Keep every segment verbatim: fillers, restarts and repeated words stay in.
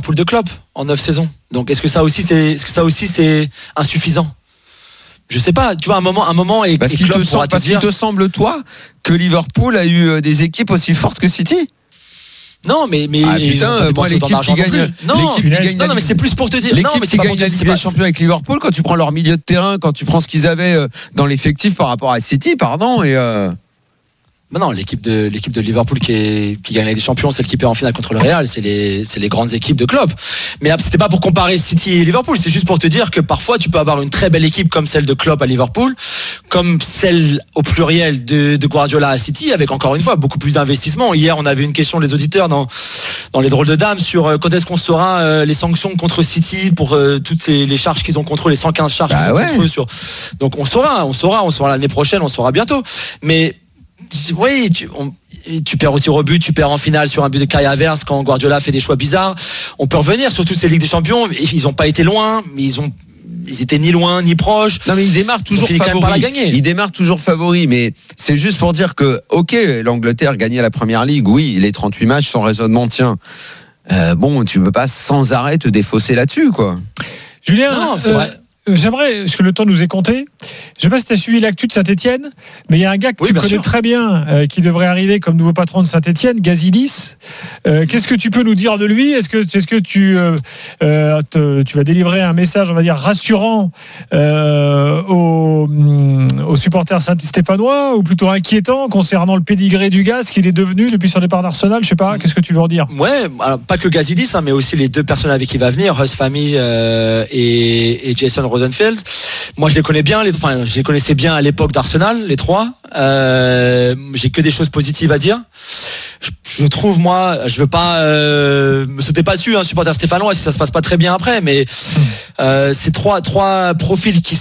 Liverpool de Klopp en neuf saisons. Donc est-ce que ça aussi c'est, est-ce que ça aussi c'est insuffisant ? Je sais pas, tu vois, un moment, un moment et, parce et qu'il Klopp te, semble, te parce dire... qu'il te semble, toi, que Liverpool a eu des équipes aussi fortes que City. Non, mais mais ah, putain, moi l'équipe qui gagne, non, l'équipe qui gagne, non, non, mais c'est plus pour te dire. L'équipe non, mais qui gagne la Ligue des Champions avec Liverpool, quand tu prends leur milieu de terrain, quand tu prends ce qu'ils avaient dans l'effectif par rapport à City, pardon, et. Euh... Mais non, l'équipe de l'équipe de Liverpool qui, est, qui gagne la Ligue des Champions, celle qui perd en finale contre le Real, c'est les c'est les grandes équipes de Klopp. Mais c'était pas pour comparer City et Liverpool, c'est juste pour te dire que parfois tu peux avoir une très belle équipe comme celle de Klopp à Liverpool, comme celle au pluriel de, de Guardiola à City, avec encore une fois beaucoup plus d'investissement. Hier, on avait une question des auditeurs dans dans les drôles de dames sur quand est-ce qu'on saura euh, les sanctions contre City pour euh, toutes ces, les charges qu'ils ont contre eux, les cent quinze charges bah qu'ils ouais. ont contre eux sur. Donc on saura, on saura, on saura l'année prochaine, on saura bientôt. Mais oui, tu, on, tu perds aussi au rebut, tu perds en finale sur un but de Kai Havertz quand Guardiola fait des choix bizarres. On peut revenir sur toutes ces Ligues des Champions. Ils n'ont pas été loin, mais ils ont, ils étaient ni loin ni proches. Non, mais ils démarrent toujours favoris. Quand même par la gagner. Ils démarrent toujours favoris, mais c'est juste pour dire que, ok, l'Angleterre gagnait la Première Ligue, oui, les trente-huit matchs, son raisonnement tient. Euh, bon, tu peux pas sans arrêt te défausser là-dessus, quoi. Julien, non, c'est euh, vrai. J'aimerais, parce que le temps nous est compté, je ne sais pas si tu as suivi l'actu de Saint-Etienne, mais il y a un gars que oui, tu connais sûr. très bien, euh, qui devrait arriver comme nouveau patron de Saint-Etienne, Gazidis. Euh, qu'est-ce que tu peux nous dire de lui ? Est-ce que, est-ce que tu, euh, te, tu vas délivrer un message, on va dire, rassurant euh, aux, aux supporters saint-stéphanois, ou plutôt inquiétant concernant le pédigré du gars, ce qu'il est devenu depuis son départ d'Arsenal ? Je ne sais pas, qu'est-ce que tu veux en dire ? Ouais, alors, pas que Gazidis, hein, mais aussi les deux personnes avec qui il va venir, Russ Family euh, et, et Jason Rosenfeld. Moi, je les connais bien. Les, enfin, je les connaissais bien à l'époque d'Arsenal, les trois. Euh, j'ai que des choses positives à dire. Je, je trouve, moi, je veux pas euh, me sauter pas dessus, hein, supporter stéphanois, si ça se passe pas très bien après, mais euh, c'est trois trois profils qui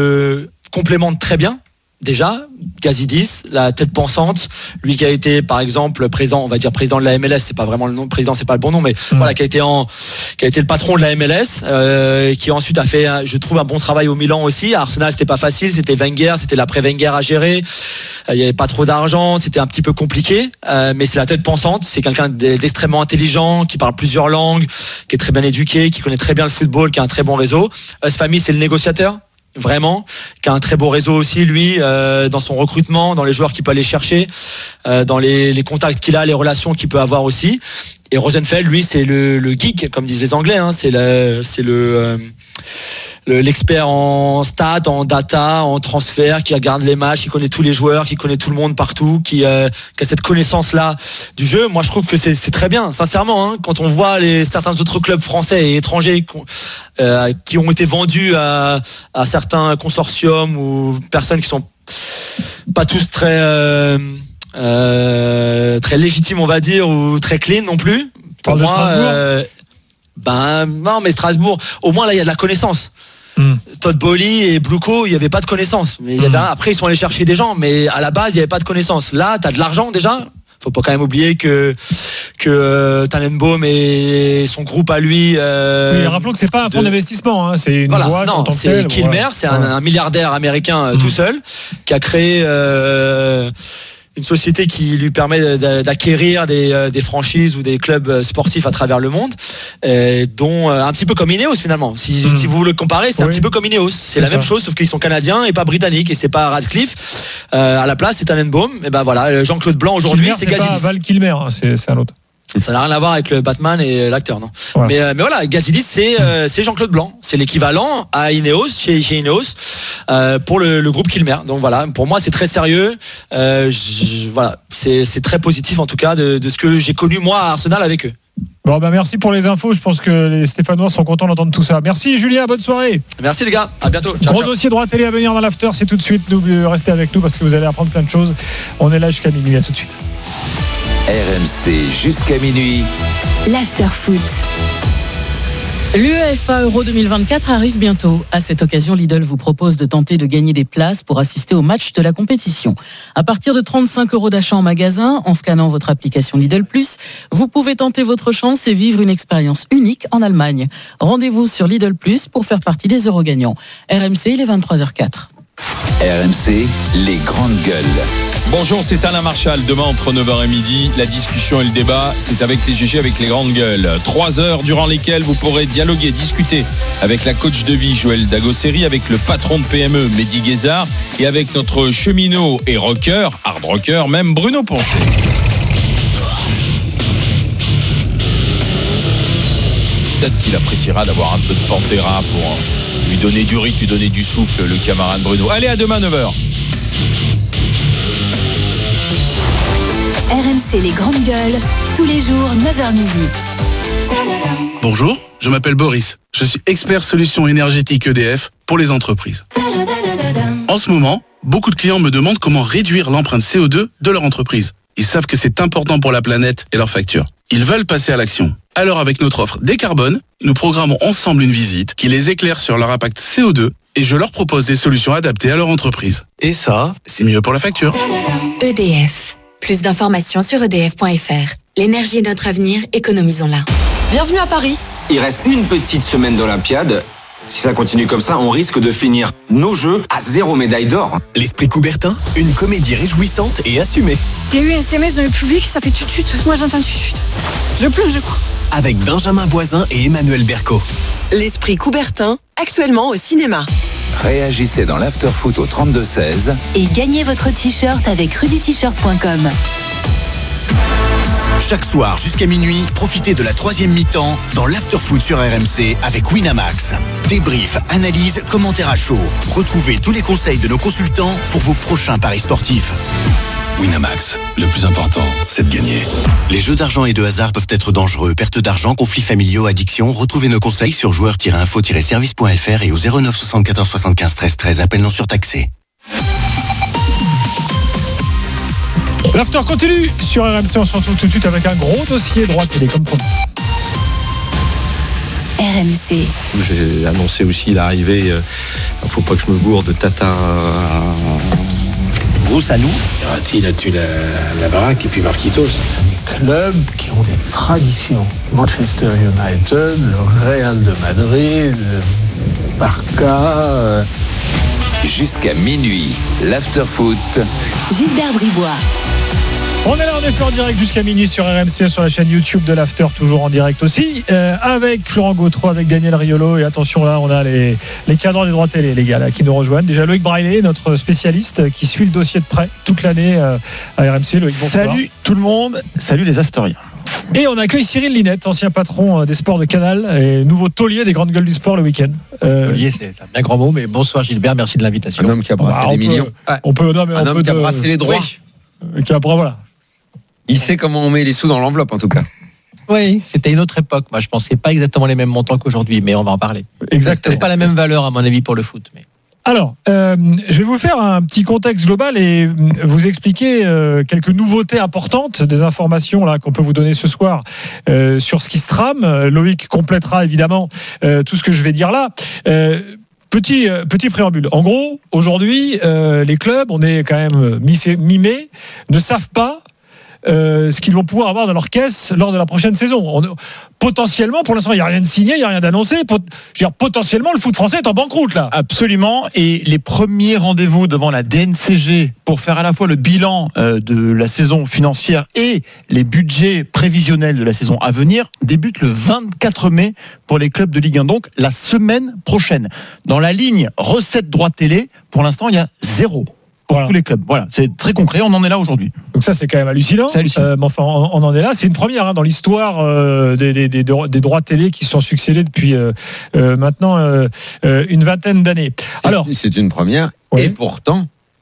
se complémentent très bien. Déjà, Gazidis, la tête pensante, lui qui a été par exemple président, on va dire président de la M L S, c'est pas vraiment le nom, président c'est pas le bon nom, mais mmh. voilà, qui a été en, qui a été le patron de la M L S, euh, qui ensuite a fait, je trouve, un bon travail au Milan aussi. À Arsenal, c'était pas facile, c'était Wenger, c'était l'après Wenger à gérer, il y avait pas trop d'argent, c'était un petit peu compliqué, euh, mais c'est la tête pensante, c'est quelqu'un d'extrêmement intelligent, qui parle plusieurs langues, qui est très bien éduqué, qui connaît très bien le football, qui a un très bon réseau. Us Family, c'est le négociateur. Vraiment, qui a un très beau réseau aussi, lui, euh, dans son recrutement, dans les joueurs qu'il peut aller chercher, euh, dans les, les contacts qu'il a, les relations qu'il peut avoir aussi. Et Rosenfeld, lui, c'est le, le geek, comme disent les Anglais, hein, c'est le, c'est le, euh, le, l'expert en stats, en data, en transfert, qui regarde les matchs, qui connaît tous les joueurs, qui connaît tout le monde partout, qui, euh, qui a cette connaissance-là du jeu. Moi, je trouve que c'est, c'est très bien, sincèrement. Hein, quand on voit les certains autres clubs français et étrangers euh, qui ont été vendus à, à certains consortiums ou personnes qui sont pas tous très euh, euh, très légitimes, on va dire, ou très clean non plus. Pour Parle moi, euh, ben non, mais Strasbourg, au moins là, il y a de la connaissance. Mm. Todd Boehly et Bluco, il n'y avait pas de connaissance. Mais il y avait, mm. après, ils sont allés chercher des gens, mais à la base, il n'y avait pas de connaissance. Là, tu as de l'argent déjà. Faut pas quand même oublier que que euh, Tannenbaum et son groupe à lui. Euh, oui, rappelons que c'est pas un fonds de... d'investissement, hein, c'est une voilà, boîte. Non, en tant c'est que tel, Kilmer, voilà. c'est un, un milliardaire américain euh, mmh. tout seul qui a créé euh, une société qui lui permet d'acquérir des, des franchises ou des clubs sportifs à travers le monde, euh, dont un petit peu comme Ineos finalement. Si, mmh. si vous le comparez, c'est oui. un petit peu comme Ineos. C'est, c'est la ça. même chose, sauf qu'ils sont canadiens et pas britanniques, et c'est pas Radcliffe. Euh, à la place, c'est Tannenbaum. Et ben voilà, Jean-Claude Blanc aujourd'hui, Kilmer, c'est Gazidis. C'est pas Val Kilmer, hein, c'est, c'est un autre. Ça n'a rien à voir avec le Batman et l'acteur, non. Voilà. Mais, euh, mais voilà, Gazidis, c'est, euh, c'est Jean-Claude Blanc. C'est l'équivalent à Ineos, chez, chez Ineos, euh, pour le, le groupe Kilmer. Donc voilà, pour moi, c'est très sérieux. Euh, je, voilà, c'est, c'est très positif, en tout cas, de, de ce que j'ai connu, moi, à Arsenal avec eux. Bon, ben merci pour les infos. Je pense que les Stéphanois sont contents d'entendre tout ça. Merci, Julien. Bonne soirée. Merci, les gars. À bientôt. Ciao, Gros ciao. dossier droit télé à venir dans l'after. C'est tout de suite. Restez avec nous parce que vous allez apprendre plein de choses. On est là jusqu'à minuit. À tout de suite. R M C jusqu'à minuit. L'after foot. L'UEFA Euro deux mille vingt-quatre arrive bientôt. À cette occasion, Lidl vous propose de tenter de gagner des places pour assister au match de la compétition. À partir de trente-cinq euros d'achat en magasin, en scannant votre application Lidl plus, vous pouvez tenter votre chance et vivre une expérience unique en Allemagne. Rendez-vous sur Lidl plus pour faire partie des euros gagnants. R M C, il est vingt-trois heures zéro quatre. R M C, les grandes gueules. Bonjour, c'est Alain Marchal. Demain, entre neuf heures et midi, la discussion et le débat, c'est avec les G G, avec les grandes gueules. Trois heures durant lesquelles vous pourrez dialoguer, discuter avec la coach de vie, Joël Dagosseri, avec le patron de P M E, Mehdi Guézard, et avec notre cheminot et rocker, hard rocker, même Bruno Poncet. Peut-être qu'il appréciera d'avoir un peu de Pantera pour lui donner du rythme, lui donner du souffle, le camarade Bruno. Allez, à demain, neuf heures. R M C les grandes gueules, tous les jours, neuf heures midi. Bonjour, je m'appelle Boris. Je suis expert solutions énergétiques E D F pour les entreprises. En ce moment, beaucoup de clients me demandent comment réduire l'empreinte C O deux de leur entreprise. Ils savent que c'est important pour la planète et leurs factures. Ils veulent passer à l'action. Alors avec notre offre Décarbone, nous programmons ensemble une visite qui les éclaire sur leur impact C O deux et je leur propose des solutions adaptées à leur entreprise. Et ça, c'est mieux pour la facture. E D F. Plus d'informations sur E D F point F R. L'énergie est notre avenir, économisons-la. Bienvenue à Paris. Il reste une petite semaine d'Olympiade. Si ça continue comme ça, on risque de finir nos Jeux à zéro médaille d'or. L'Esprit Coubertin, une comédie réjouissante et assumée. Il y a eu un S M S dans le public, ça fait tut-tut. Moi j'entends tut-tut. Je pleure, je crois. Avec Benjamin Voisin et Emmanuel Berco. L'Esprit Coubertin, actuellement au cinéma. Réagissez dans l'Afterfoot au trente-deux seize. Et gagnez votre t-shirt avec rudy t shirt point com. Chaque soir jusqu'à minuit, profitez de la troisième mi-temps dans l'Afterfoot sur R M C avec Winamax. Débrief, analyse, commentaires à chaud. Retrouvez tous les conseils de nos consultants pour vos prochains paris sportifs. Winamax, le plus important, c'est de gagner. Les jeux d'argent et de hasard peuvent être dangereux. Perte d'argent, conflits familiaux, addiction. Retrouvez nos conseils sur joueurs tiret info tiret service point F R et au zéro neuf soixante-quatorze soixante-quinze treize treize. Appel non surtaxé. L'after continue sur R M C. On se retrouve tout de suite avec un gros dossier droit télé comme promis. R M C. J'ai annoncé aussi l'arrivée, il euh, ne faut pas que je me gourde, de Tata Broussanou. Verratti, il a tué la, la baraque et puis Marquitos. Les clubs qui ont des traditions. Manchester United, le Real de Madrid, le Barça. Euh... Jusqu'à minuit, l'Afterfoot. Gilbert Bribois. On est là en effet en direct jusqu'à minuit sur R M C, sur la chaîne YouTube de l'After, toujours en direct aussi, euh, avec Florent Gautreau, avec Daniel Riolo. Et attention, là, on a les, les cadrans des droits télé, les gars, là, qui nous rejoignent. Déjà, Loïc Braillet, notre spécialiste, qui suit le dossier de près toute l'année euh, à R M C. Loïc, bonsoir. Salut tout le monde, salut les Afteriens. Et on accueille Cyril Linette, ancien patron des sports de Canal et nouveau taulier des grandes gueules du sport le week-end. Euh... Taulier, c'est un bien grand mot, mais bonsoir Gilbert, merci de l'invitation. Un homme qui a brassé bah, des peut, millions. On peut, non, mais un on homme peut qui a de... brassé les droits. Oui. Qui a, voilà. Il sait comment on met les sous dans l'enveloppe, en tout cas. Oui, c'était une autre époque. Moi, je pensais pas exactement les mêmes montants qu'aujourd'hui, mais on va en parler. Exactement. C'est pas la même valeur, à mon avis, pour le foot. Mais... Alors, euh, je vais vous faire un petit contexte global et vous expliquer euh, quelques nouveautés importantes, des informations là qu'on peut vous donner ce soir euh, sur ce qui se trame. Loïc complétera évidemment euh, tout ce que je vais dire là. Euh, Petit, petit préambule. En gros, aujourd'hui, euh, les clubs, on est quand même mi-mai, ne savent pas euh, ce qu'ils vont pouvoir avoir dans leur caisse lors de la prochaine saison. On, potentiellement, pour l'instant, il n'y a rien de signé, il n'y a rien d'annoncé. Pot, je veux dire, potentiellement, le foot français est en banqueroute, là. Absolument. Et les premiers rendez-vous devant la D N C G pour faire à la fois le bilan euh, de la saison financière et les budgets prévisionnels de la saison à venir débutent le vingt-quatre mai pour les clubs de Ligue un. Donc, la semaine prochaine. Dans la ligne recettes droits télé, pour l'instant, il y a zéro. Pour voilà. tous les clubs. Voilà, c'est très concret, on en est là aujourd'hui. Donc ça, c'est quand même hallucinant. C'est hallucinant. Euh, mais enfin, on, on en est là. C'est une première hein, dans l'histoire euh, des, des, des, des droits télé qui se sont succédés depuis euh, euh, maintenant euh, euh, une vingtaine d'années. C'est, Alors, c'est une première. Oui. Et pourtant,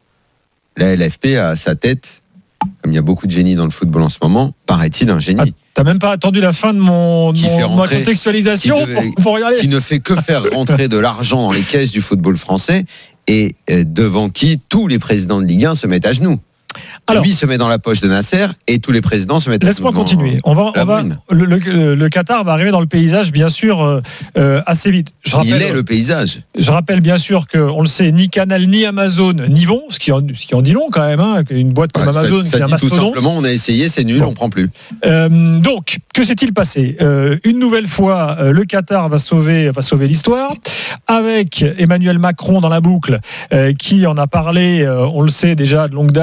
la L F P a à sa tête, comme il y a beaucoup de génies dans le football en ce moment, paraît-il un génie. Ah, t'as même pas attendu la fin de mon, qui mon fait rentrer, ma contextualisation qui devait, pour, pour regarder. Qui ne fait que faire rentrer de l'argent dans les caisses du football français. Et devant qui tous les présidents de Ligue un se mettent à genoux. Alors, lui se met dans la poche de Nasser et tous les présidents se mettent à genoux. Laisse-moi continuer. On va, on va, le, le, le Qatar va arriver dans le paysage, bien sûr, euh, euh, assez vite. Je rappelle, Il est le paysage. Je rappelle bien sûr qu'on le sait, ni Canal, ni Amazon n'y vont, ce qui en, ce qui en dit long quand même. Hein, une boîte comme ouais, Amazon, ça, ça qui est un mastodonte. Tout simplement, on a essayé, c'est nul, bon. On prend plus. Euh, donc, que s'est-il passé euh, Une nouvelle fois, euh, le Qatar va sauver, va sauver l'histoire, avec Emmanuel Macron dans la boucle, euh, qui en a parlé, euh, on le sait déjà de longue date, avec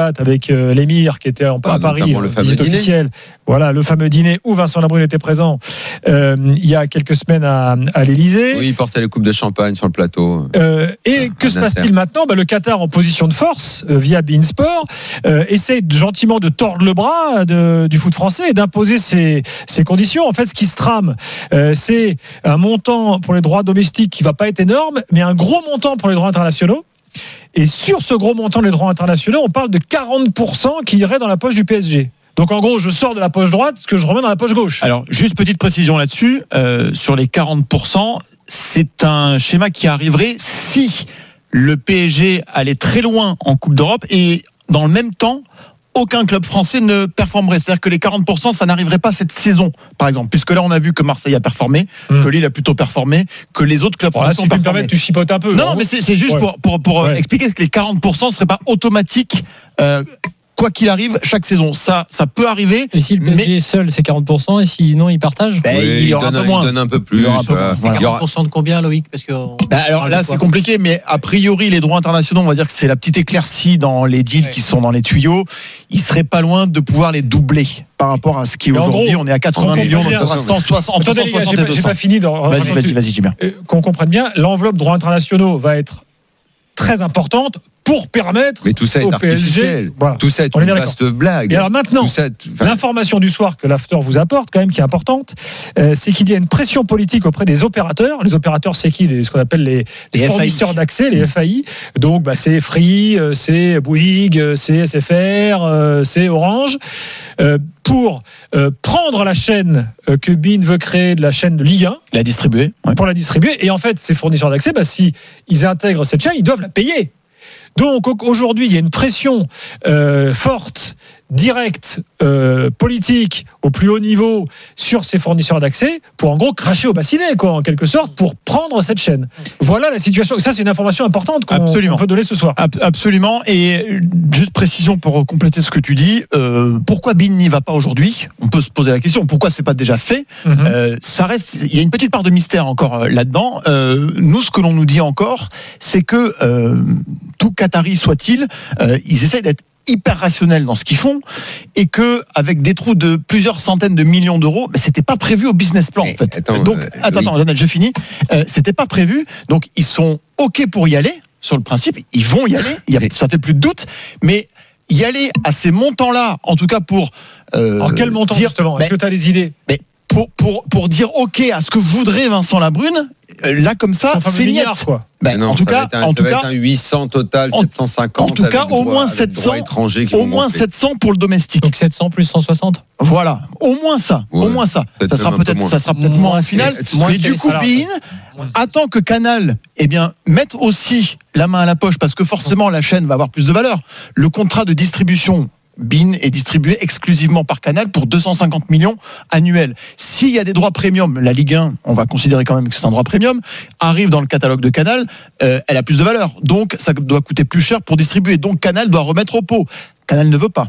avec euh, l'émir qui était en, ah, à Paris, le fameux dîner. Officiel. Voilà, le fameux dîner où Vincent Labrune était présent euh, il y a quelques semaines à, à l'Élysée. Oui, il portait les coupes de champagne sur le plateau. Euh, et ah, que se passe-t-il maintenant ? bah, Le Qatar, en position de force, euh, via beIN Sport, euh, essaie gentiment de tordre le bras de, du foot français et d'imposer ses, ses conditions. En fait, ce qui se trame, euh, c'est un montant pour les droits domestiques qui ne va pas être énorme, mais un gros montant pour les droits internationaux. Et sur ce gros montant des droits internationaux, on parle de quarante pour cent qui irait dans la poche du P S G. Donc en gros, je sors de la poche droite, ce que je remets dans la poche gauche. Alors, juste petite précision là-dessus, euh, sur les quarante pour cent, c'est un schéma qui arriverait si le P S G allait très loin en Coupe d'Europe et dans le même temps, aucun club français ne performerait. C'est-à-dire que les quarante pour cent, ça n'arriverait pas cette saison, par exemple. Puisque là, on a vu que Marseille a performé, mmh. que Lille a plutôt performé, que les autres clubs bon, français là, ont si performé. Tu peux me permettre, tu chipotes un peu. Non, non mais c'est, c'est juste ouais. pour, pour, pour ouais. expliquer que les quarante pour cent ne seraient pas automatiques. Euh, quoi qu'il arrive chaque saison, ça, ça peut arriver. Et si le P S G mais... seul c'est quarante pour cent et sinon il partage, ben, oui, il, il, aura donne, un peu moins. Il donne un peu plus. Il aura voilà. C'est quarante pour cent de combien, Loïc ? Parce que ben, alors là c'est compliqué, mais a priori les droits internationaux, on va dire que c'est la petite éclaircie dans les deals ouais. qui sont dans les tuyaux. Il serait pas loin de pouvoir les doubler par rapport à ce qui est aujourd'hui. Gros, on est à quatre-vingts millions, donc ça sera cent soixante, entre cent soixante et deux cents. J'ai pas fini. Vas-y, vas-y, vas-y, Jimmy. Qu'on comprenne bien, l'enveloppe droits internationaux va être très importante pour permettre mais tout ça est au P S G, artificiel. Voilà. Tout ça est une vaste blague. Et alors maintenant, ça, enfin... l'information du soir que l'After vous apporte, quand même, qui est importante, euh, c'est qu'il y a une pression politique auprès des opérateurs. Les opérateurs, c'est qui ? les, Ce qu'on appelle les, les, les fournisseurs F A I. D'accès, les F A I. Donc, bah, c'est Free, c'est Bouygues, c'est S F R, euh, c'est Orange. Euh, pour euh, prendre la chaîne euh, que beIN veut créer, de la chaîne de Ligue un, la distribuer, ouais. pour la distribuer. Et en fait, ces fournisseurs d'accès, bah, si ils intègrent cette chaîne, ils doivent la payer. Donc aujourd'hui, il y a une pression euh, forte, directe, euh, politique, au plus haut niveau sur ces fournisseurs d'accès pour en gros cracher au bassinet, quoi, en quelque sorte, pour prendre cette chaîne. Voilà la situation. Ça, c'est une information importante qu'on, qu'on peut donner ce soir. Absolument. Et juste précision pour compléter ce que tu dis, euh, pourquoi beIN n'y va pas aujourd'hui ? On peut se poser la question. Pourquoi c'est pas déjà fait ? mm-hmm. euh, Ça reste. Il y a une petite part de mystère encore là-dedans. Euh, nous, ce que l'on nous dit encore, c'est que euh, tout Qatari soit-il, euh, ils essayent d'être hyper rationnels dans ce qu'ils font et que avec des trous de plusieurs centaines de millions d'euros, mais c'était pas prévu au business plan en fait. Attends, donc euh, attends, oui. attends, Lionel, je finis. Euh, c'était pas prévu, donc ils sont ok pour y aller sur le principe, ils vont y aller. Il y a, ça fait plus de doute, mais y aller à ces montants-là, en tout cas pour. Euh, en quel montant dire, justement ? Est-ce mais, que tu as des idées ? mais, Pour, pour, pour dire OK à ce que voudrait Vincent Labrune, là comme ça, c'est niet. Quoi. Ben, non, en tout cas, un, en tout cas, un huit cents total, en, sept cent cinquante. En tout cas, au moins sept cents, au moins sept cents pour le domestique. Donc sept cents plus cent soixante. Voilà, au moins ça, ouais, au moins ça. Ça sera peut-être, moins. ça sera peut-être moins en finale. Mais du coup, beIN attend que Canal, eh bien, mette aussi la main à la poche parce que forcément la chaîne va avoir plus de valeur. Le contrat de distribution beIN est distribué exclusivement par Canal pour deux cent cinquante millions annuels. S'il y a des droits premium, la Ligue un, on va considérer quand même que c'est un droit premium, arrive dans le catalogue de Canal, euh, elle a plus de valeur. Donc, ça doit coûter plus cher pour distribuer. Donc, Canal doit remettre au pot. Canal ne veut pas.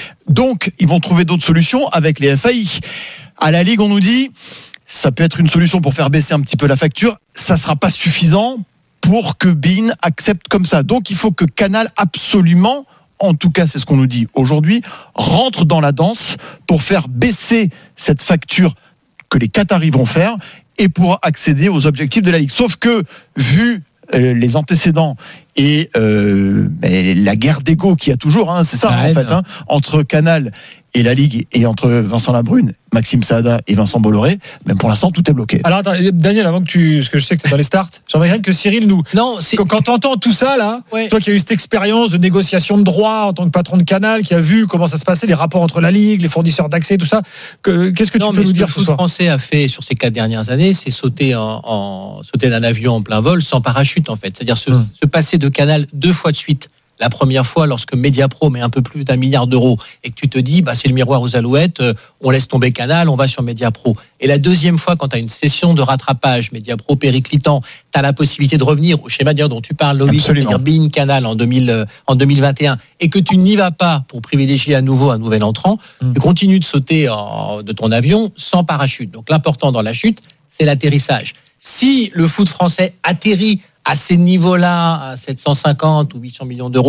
Donc, ils vont trouver d'autres solutions avec les F A I. À la Ligue, on nous dit, ça peut être une solution pour faire baisser un petit peu la facture. Ça ne sera pas suffisant pour que beIN accepte comme ça. Donc, il faut que Canal absolument, en tout cas c'est ce qu'on nous dit aujourd'hui, rentre dans la danse pour faire baisser cette facture que les Qataris vont faire et pour accéder aux objectifs de la Ligue. Sauf que, vu euh, les antécédents et euh, la guerre d'ego qu'il y a toujours, hein, c'est ça, ça en fait, hein, entre Canal et la Ligue et entre Vincent Labrune, Maxime Saada et Vincent Bolloré, même pour l'instant tout est bloqué. Alors attends, Daniel, avant que tu, parce que je sais que tu es dans les starts, j'aimerais bien que Cyril nous. Non, c'est... Quand tu entends tout ça là, ouais. Toi qui as eu cette expérience de négociation de droits en tant que patron de Canal, qui a vu comment ça se passait, les rapports entre la Ligue, les fournisseurs d'accès, tout ça, que, qu'est-ce que non, tu peux nous dire ce que le foot français a fait sur ces quatre dernières années, c'est sauter en, en sauter d'un avion en plein vol sans parachute en fait, c'est-à-dire se, hum. se passer de Canal deux fois de suite. La première fois, lorsque Mediapro met un peu plus d'un milliard d'euros et que tu te dis, bah, c'est le miroir aux alouettes, euh, on laisse tomber Canal, on va sur Mediapro. Et la deuxième fois, quand tu as une session de rattrapage, Mediapro périclitant, tu as la possibilité de revenir au schéma dont tu parles, Loïc, c'est-à-dire beIN Canal en, deux mille, en deux mille vingt et un, et que tu n'y vas pas pour privilégier à nouveau un nouvel entrant, mmh. tu continues de sauter en, de ton avion sans parachute. Donc l'important dans la chute, c'est l'atterrissage. Si le foot français atterrit à ces niveaux-là, à sept cent cinquante ou huit cents millions d'euros,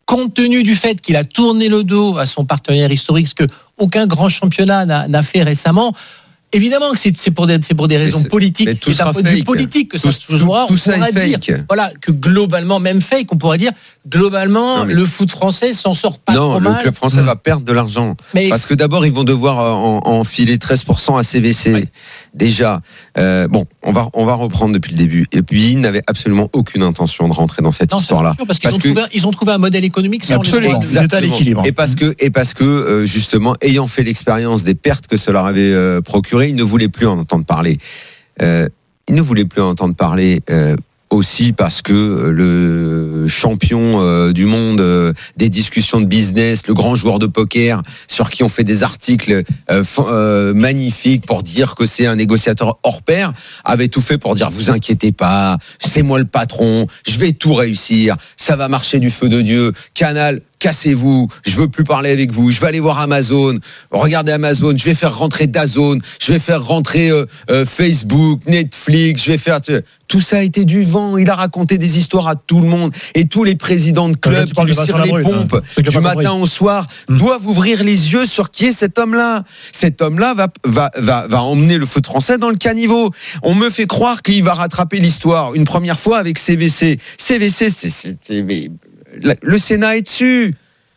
compte tenu du fait qu'il a tourné le dos à son partenaire historique, ce que aucun grand championnat n'a, n'a fait récemment. Évidemment que c'est, c'est, pour des, c'est pour des raisons c'est, politiques, c'est un point de vue politique que tout, ça se jouera. On pourra dire, voilà, que globalement, même fake, on pourrait dire, globalement, non, le foot français s'en sort pas non, trop mal. Non, le club français mmh. va perdre de l'argent. Mais parce que d'abord, ils vont devoir en, en filer treize pour cent à C V C. Oui. Déjà, euh, bon, on va, on va reprendre depuis le début. Et puis, ils n'avaient absolument aucune intention de rentrer dans cette non, histoire-là. Sûr, parce qu'ils parce ont, que, trouvé, ils ont trouvé un modèle économique sans absolument, les droits. L'équilibre. Et parce que, et parce que euh, justement, ayant fait l'expérience des pertes que cela avait euh, procuré, ils ne voulaient plus en entendre parler. Euh, ils ne voulaient plus en entendre parler euh, aussi parce que le champion euh, du monde euh, des discussions de business, le grand joueur de poker, sur qui on fait des articles euh, euh, magnifiques pour dire que c'est un négociateur hors pair, avait tout fait pour dire vous inquiétez pas, c'est moi le patron, je vais tout réussir, ça va marcher du feu de Dieu. Canal, cassez-vous, je veux plus parler avec vous, je vais aller voir Amazon, regardez Amazon, je vais faire rentrer DAZN, je vais faire rentrer euh, euh, Facebook, Netflix, je vais faire... Tout ça a été du vent, il a raconté des histoires à tout le monde, et tous les présidents de clubs qui lui cirent les pompes hein. du matin au soir mmh. doivent ouvrir les yeux sur qui est cet homme-là. Cet homme-là va, va, va, va emmener le foot français dans le caniveau. On me fait croire qu'il va rattraper l'histoire une première fois avec C V C. C V C, c'est... c'est, c'est mais... Le Sénat est dessus.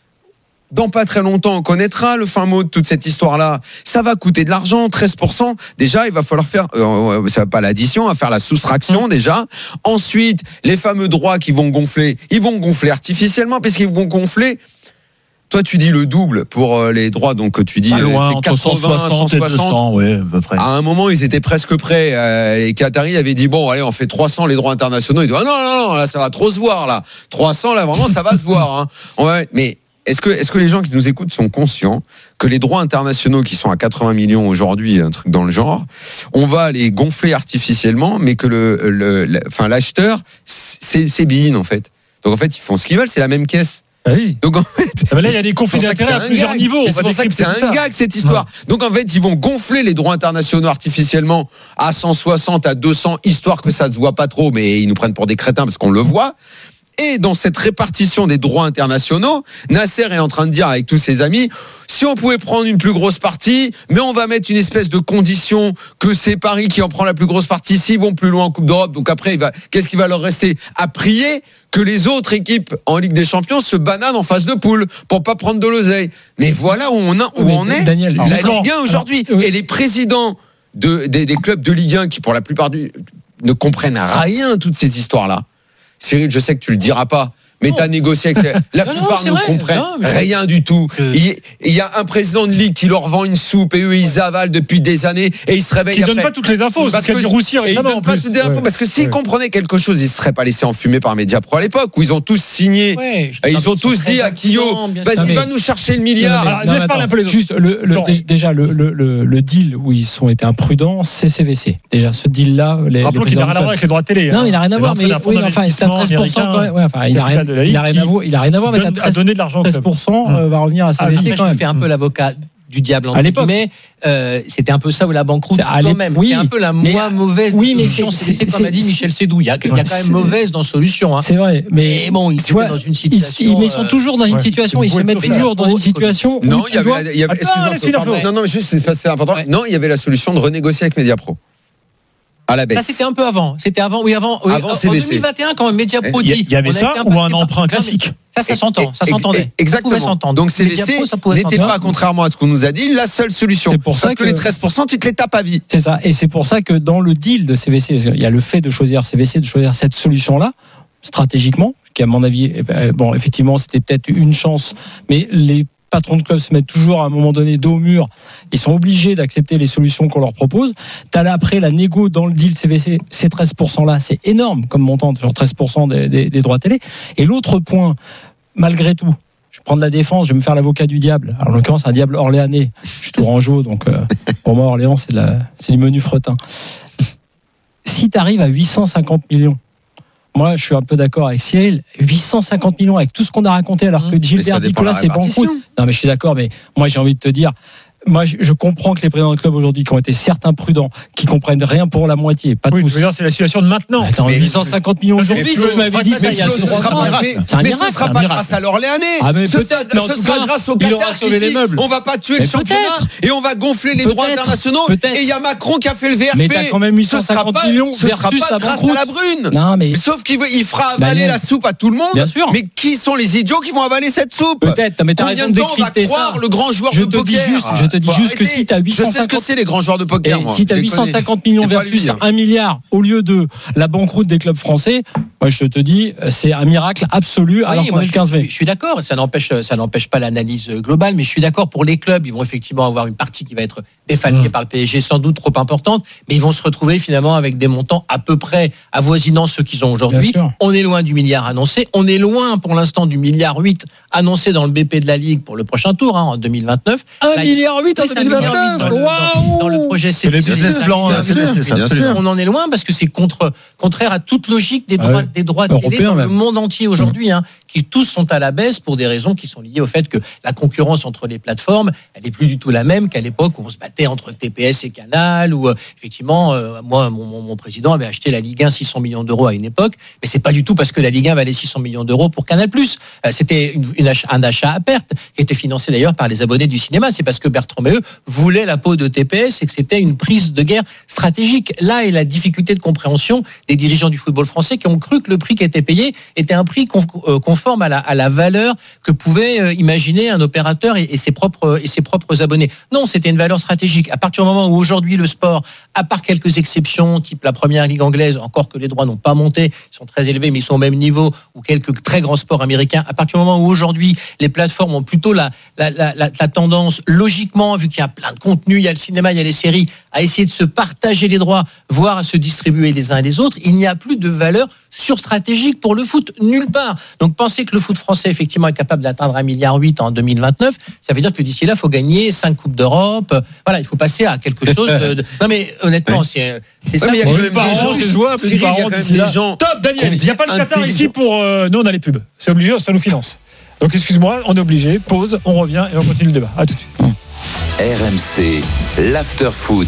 Dans pas très longtemps, on connaîtra le fin mot de toute cette histoire-là. Ça va coûter de l'argent, treize pour cent. Déjà, il va falloir faire, euh, ça va pas l'addition, à faire la soustraction déjà. Ensuite, les fameux droits qui vont gonfler, ils vont gonfler artificiellement parce qu'ils vont gonfler. Toi, tu dis le double pour les droits, donc tu dis pas loin, c'est quatre-vingts, cent soixante et deux cents, ouais, à peu près. À un moment, ils étaient presque prêts. Euh, les Qataris avaient dit bon, allez, on fait trois cents les droits internationaux. Ils disent ah, non, non, non, là, ça va trop se voir là. trois cents là, vraiment, ça va se voir. Hein. Ouais, mais est-ce que, est-ce que les gens qui nous écoutent sont conscients que les droits internationaux qui sont à quatre-vingts millions aujourd'hui, un truc dans le genre, on va les gonfler artificiellement, mais que le, le, le enfin l'acheteur, c'est, c'est Bein en fait. Donc en fait, ils font ce qu'ils veulent, c'est la même caisse. Ah oui. Donc en fait, ah ben là il y a des conflits d'intérêts à plusieurs gag. niveaux. C'est pour ça que c'est un ça. gag cette histoire. Ouais. Donc en fait ils vont gonfler les droits internationaux artificiellement à cent soixante, à deux cents, histoire que ça se voit pas trop, mais ils nous prennent pour des crétins parce qu'on le voit. Et dans cette répartition des droits internationaux, Nasser est en train de dire avec tous ses amis, si on pouvait prendre une plus grosse partie, mais on va mettre une espèce de condition que c'est Paris qui en prend la plus grosse partie s'ils vont plus loin en Coupe d'Europe. Donc après, il va, qu'est-ce qui va leur rester ? À prier que les autres équipes en Ligue des Champions se bananent en phase de poule pour pas prendre de l'oseille. Mais voilà où on, a, où on est. Daniel, la Ligue un aujourd'hui. Alors, oui. Et les présidents de, des, des clubs de Ligue un qui, pour la plupart du, ne comprennent rien à toutes ces histoires-là. Cyril, je sais que tu le diras pas, mais tu as négocié avec la non, plupart ne comprennent non, rien du tout. Euh... Il, il y a un président de ligue qui leur vend une soupe et eux ils avalent depuis des années et ils se réveillent. Qui après. donne pas toutes les infos, parce qu'il y a Roussy récemment en plus. Ouais. Parce que s'ils ouais. comprenaient quelque chose, ils se seraient pas laissés enfumer par Mediapro à l'époque où ils ont tous signé. Ouais, et ils ont tous dit à Kyo, vas-y mais... va nous chercher le milliard. Alors, non, laisse parler un peu les autres. Juste le, le, d- déjà le, le, le, le deal où ils ont été imprudents, c'est C V C. Déjà ce deal là. Rappelons qu'il n'a rien à voir avec les droits de télé. Non, il n'a rien à voir, mais enfin c'est à treize pour cent. Il n'a rien à voir. Il a rien à voir, mais donne, à donner de l'argent. treize pour cent euh, va revenir à C V C ah, quand même. Je fais un peu l'avocat du diable entre guillemets. Euh, c'était un peu ça ou la banqueroute quand même. Oui, c'est un peu la mais, moins mauvaise oui, mais solution. c'est, c'est, c'est comme a dit Michel Sédou. Il y a, il y a quand même mauvaise dans solution. Hein. C'est vrai, mais et bon, ils sont dans une situation. Ils, ils sont toujours dans une ouais, situation. Ils se mettent toujours dans une situation. Non, il y avait. Il y avait. Excuse-moi. Non, non, juste c'est important. Non, il y avait la solution de renégocier avec Mediapro. À la baisse. Ça c'était un peu avant. C'était avant, oui avant. Oui, avant en deux mille vingt et un quand Mediapro dit. Il y avait ça ou un emprunt classique. Ça, ça s'entend, ça s'entendait. Exactement. Ça s'entendre. Donc C V C n'était pas, contrairement à ce qu'on nous a dit, la seule solution. C'est pour ça parce que, que les treize pour cent, tu te les tapes à vie. C'est ça. Et c'est pour ça que dans le deal de C V C, il y a le fait de choisir C V C, de choisir cette solution-là, stratégiquement, qui à mon avis, bon, effectivement, c'était peut-être une chance, mais les patrons de club se mettent toujours à un moment donné dos au mur. Ils sont obligés d'accepter les solutions qu'on leur propose. T'as là après la négo dans le deal C V C, ces treize pour cent là, c'est énorme comme montant, genre treize pour cent des, des, des droits télé. Et l'autre point, malgré tout, je vais prendre la défense, je vais me faire l'avocat du diable. Alors, en l'occurrence, un diable orléanais. Je suis tourangeau, donc euh, pour moi, Orléans, c'est, de la, c'est du menu fretin. Si tu arrives à huit cent cinquante millions, moi, je suis un peu d'accord avec Cyril. huit cent cinquante millions avec tout ce qu'on a raconté, alors que Gilbert Nicolas, c'est banqueroute. Non, mais je suis d'accord, mais moi, j'ai envie de te dire, moi, je comprends que les présidents de club aujourd'hui, qui ont été certes imprudents, qui comprennent rien pour la moitié, pas oui, tous. Je veux dire, c'est la situation de maintenant. Attends, mais huit cent cinquante millions aujourd'hui, tu m'avais dit ça il y a trois ans. C'est un mais miracle. ce sera pas grâce à l'Orléanais. Ah, mais ce sera, mais en ce tout sera cas, grâce au il aura Qatar qui sauvé dit les meubles. on va pas tuer mais le championnat et on va gonfler les droits internationaux. Et il y a Macron qui a fait le V R P. Mais t'as quand même huit cent cinquante millions ce sera versus pas la grâce banqueroute. à la brune. Non, mais sauf qu'il il fera avaler la soupe à tout le monde. Bien sûr. Mais qui sont les idiots qui vont avaler cette soupe? Peut-être, mais t'as Combien raison de de temps on va croire le grand joueur de poker? Je te dis juste, je te dis juste que si t'as huit cent cinquante, je sais ce que c'est les grands joueurs de poker. Si t'as huit cent cinquante millions versus un milliard au lieu de la banqueroute des clubs français, moi je te dis, c'est un miracle absolu. Alors qu'on est le quinze mai. Je suis d'accord, ça n'empêche, ça n'empêche pas l'analyse globale, mais je suis d'accord pour les clubs, ils vont effectivement avoir une partie qui va être défalquée mmh. par le P S G, sans doute trop importante, mais ils vont se retrouver finalement avec des montants à peu près avoisinant ceux qu'ils ont aujourd'hui. On est loin du milliard annoncé, on est loin pour l'instant du milliard huit annoncé dans le B P de la Ligue pour le prochain tour hein, en deux mille vingt-neuf. un milliard huit en deux mille vingt-neuf. Waouh! Dans le projet C B C, on en est loin parce que c'est contre, contraire à toute logique des droits, ah ouais. des droits de télé dans même. Le monde entier aujourd'hui, hein, qui tous sont à la baisse pour des raisons qui sont liées au fait que la concurrence entre les plateformes, elle n'est plus du tout la même qu'à l'époque où on se battait entre T P S et Canal, où euh, effectivement, euh, moi, mon, mon, mon président avait acheté la Ligue un six cents millions d'euros à une époque, mais c'est pas du tout parce que la Ligue un valait six cents millions d'euros pour Canal+. Euh, c'était une, une ach- un achat à perte qui était financé d'ailleurs par les abonnés du cinéma. C'est parce que Bertrand Meunier voulait la peau de T P S et que c'était une prise de guerre stratégique. Là est la difficulté de compréhension des dirigeants du football français qui ont cru que le prix qui était payé était un prix conforme à la, à la valeur que pouvait imaginer un opérateur et, et, ses propres, et ses propres abonnés. Non, c'était une valeur stratégique. À partir du moment où aujourd'hui le sport, à part quelques exceptions, type la première ligue anglaise, encore que les droits n'ont pas monté, ils sont très élevés mais ils sont au même niveau, ou quelques très grands sports américains, à partir du moment où aujourd'hui les plateformes ont plutôt la, la, la, la, la tendance, logiquement, vu qu'il y a plein de contenus, il y a le cinéma, il y a les séries, à essayer de se partager les droits, voire à se distribuer les uns et les autres, il n'y a plus de valeur surstratégique pour le foot, nulle part. Donc penser que le foot français effectivement est capable d'atteindre un milliard huit en deux mille vingt-neuf, ça veut dire que d'ici là, il faut gagner cinq coupes d'Europe. Voilà, il faut passer à quelque chose de... de... Non mais honnêtement, oui. c'est, c'est ouais, ça. Il y a quand même des gens, c'est jouable. Il y a quand même des gens. Top, Daniel. Il n'y a pas le Qatar ici pour. Euh, nous, on a les pubs. C'est obligé, ça nous finance. Donc excuse-moi, on est obligé. Pause, on revient et on continue le débat. À tout de suite. R M C, l'after-foot.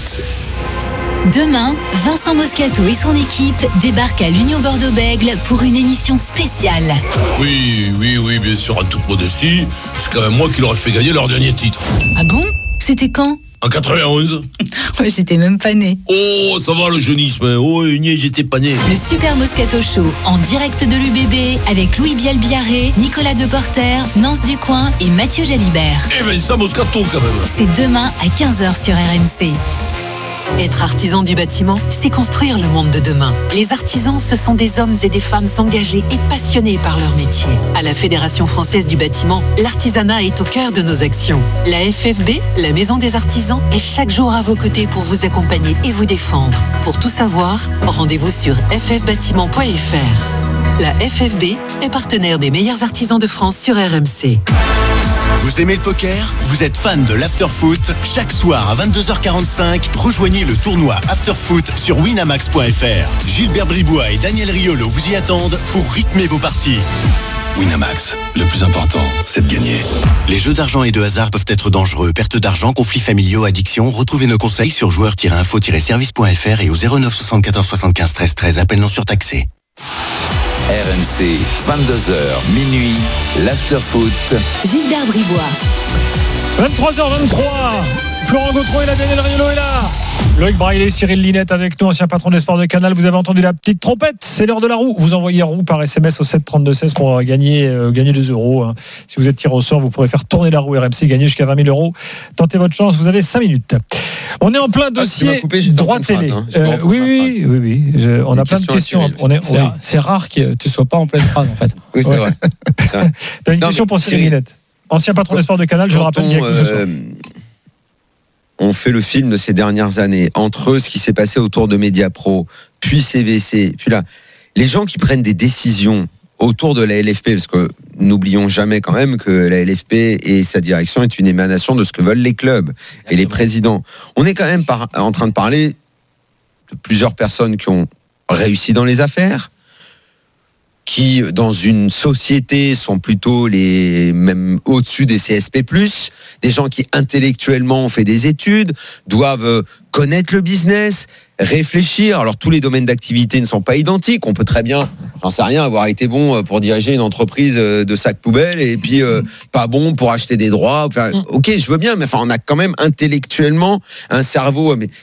Demain, Vincent Moscato et son équipe débarquent à l'Union Bordeaux-Bègles pour une émission spéciale. Oui, oui, oui, bien sûr, en toute modestie, c'est quand même moi qui leur ai fait gagner leur dernier titre. Ah bon ? C'était quand ? En quatre-vingt-onze. Moi, j'étais même pas né. Oh, ça va le jeunisme. Oh, niais, j'étais pas né. Le Super Moscato Show en direct de l'U B B avec Louis Biel-Biarré, Nicolas Deporter, Nance Ducoing et Mathieu Jalibert. Et Vincent Moscato quand même. C'est demain à quinze heures sur R M C. Être artisan du bâtiment, c'est construire le monde de demain. Les artisans, ce sont des hommes et des femmes engagés et passionnés par leur métier. À la Fédération française du bâtiment, l'artisanat est au cœur de nos actions. La F F B, la Maison des artisans, est chaque jour à vos côtés pour vous accompagner et vous défendre. Pour tout savoir, rendez-vous sur f f bâtiment point f r. La F F B est partenaire des meilleurs artisans de France sur R M C. Vous aimez le poker ? Vous êtes fan de l'after-foot ? Chaque soir à vingt-deux heures quarante-cinq, rejoignez le tournoi after-foot sur winamax point f r. Gilbert Bribois et Daniel Riolo vous y attendent pour rythmer vos parties. Winamax, le plus important, c'est de gagner. Les jeux d'argent et de hasard peuvent être dangereux. Perte d'argent, conflits familiaux, addiction. Retrouvez nos conseils sur joueurs tiret info tiret service point f r et au zéro neuf soixante-quatorze soixante-quinze treize treize. Appel non surtaxé. R M C, vingt-deux heures, minuit, l'after-foot. Gilbert Bribois. vingt-trois heures vingt-trois. Florent Gautreau et la Daniel Riolo est là. Loïc Braillet, Cyril Linette avec nous, ancien patron des sports de Canal. Vous avez entendu la petite trompette, c'est l'heure de la roue. Vous envoyez roue par S M S au sept trente-deux seize pour gagner, euh, gagner des euros. Hein. Si vous êtes tiré au sort, vous pourrez faire tourner la roue R M C, gagner jusqu'à vingt mille euros. Tentez votre chance, vous avez cinq minutes. On est en plein dossier ah, coupé, droit télé. Phrase, hein. euh, oui, oui, oui, oui, oui. Je, on Une a plein de questions. On est, c'est, ouais. c'est rare que tu ne sois pas en pleine phrase en fait. Oui, c'est ouais. vrai. Tu as une non, question pour Cyril Linette. Ancien patron des sports de Canal, je le rappelle. On, euh, on fait le film de ces dernières années, entre ce qui s'est passé autour de Mediapro, puis C V C, puis là, les gens qui prennent des décisions autour de la L F P, parce que n'oublions jamais quand même que la L F P et sa direction est une émanation de ce que veulent les clubs Exactement. Et les présidents. On est quand même par, en train de parler de plusieurs personnes qui ont réussi dans les affaires, qui, dans une société, sont plutôt les même au-dessus des C S P plus, des gens qui intellectuellement ont fait des études, doivent connaître le business, réfléchir. Alors tous les domaines d'activité ne sont pas identiques. On peut très bien, j'en sais rien, avoir été bon pour diriger une entreprise de sacs poubelles et puis euh, pas bon pour acheter des droits. Enfin, ok, je veux bien, mais enfin, on a quand même intellectuellement un cerveau. Mais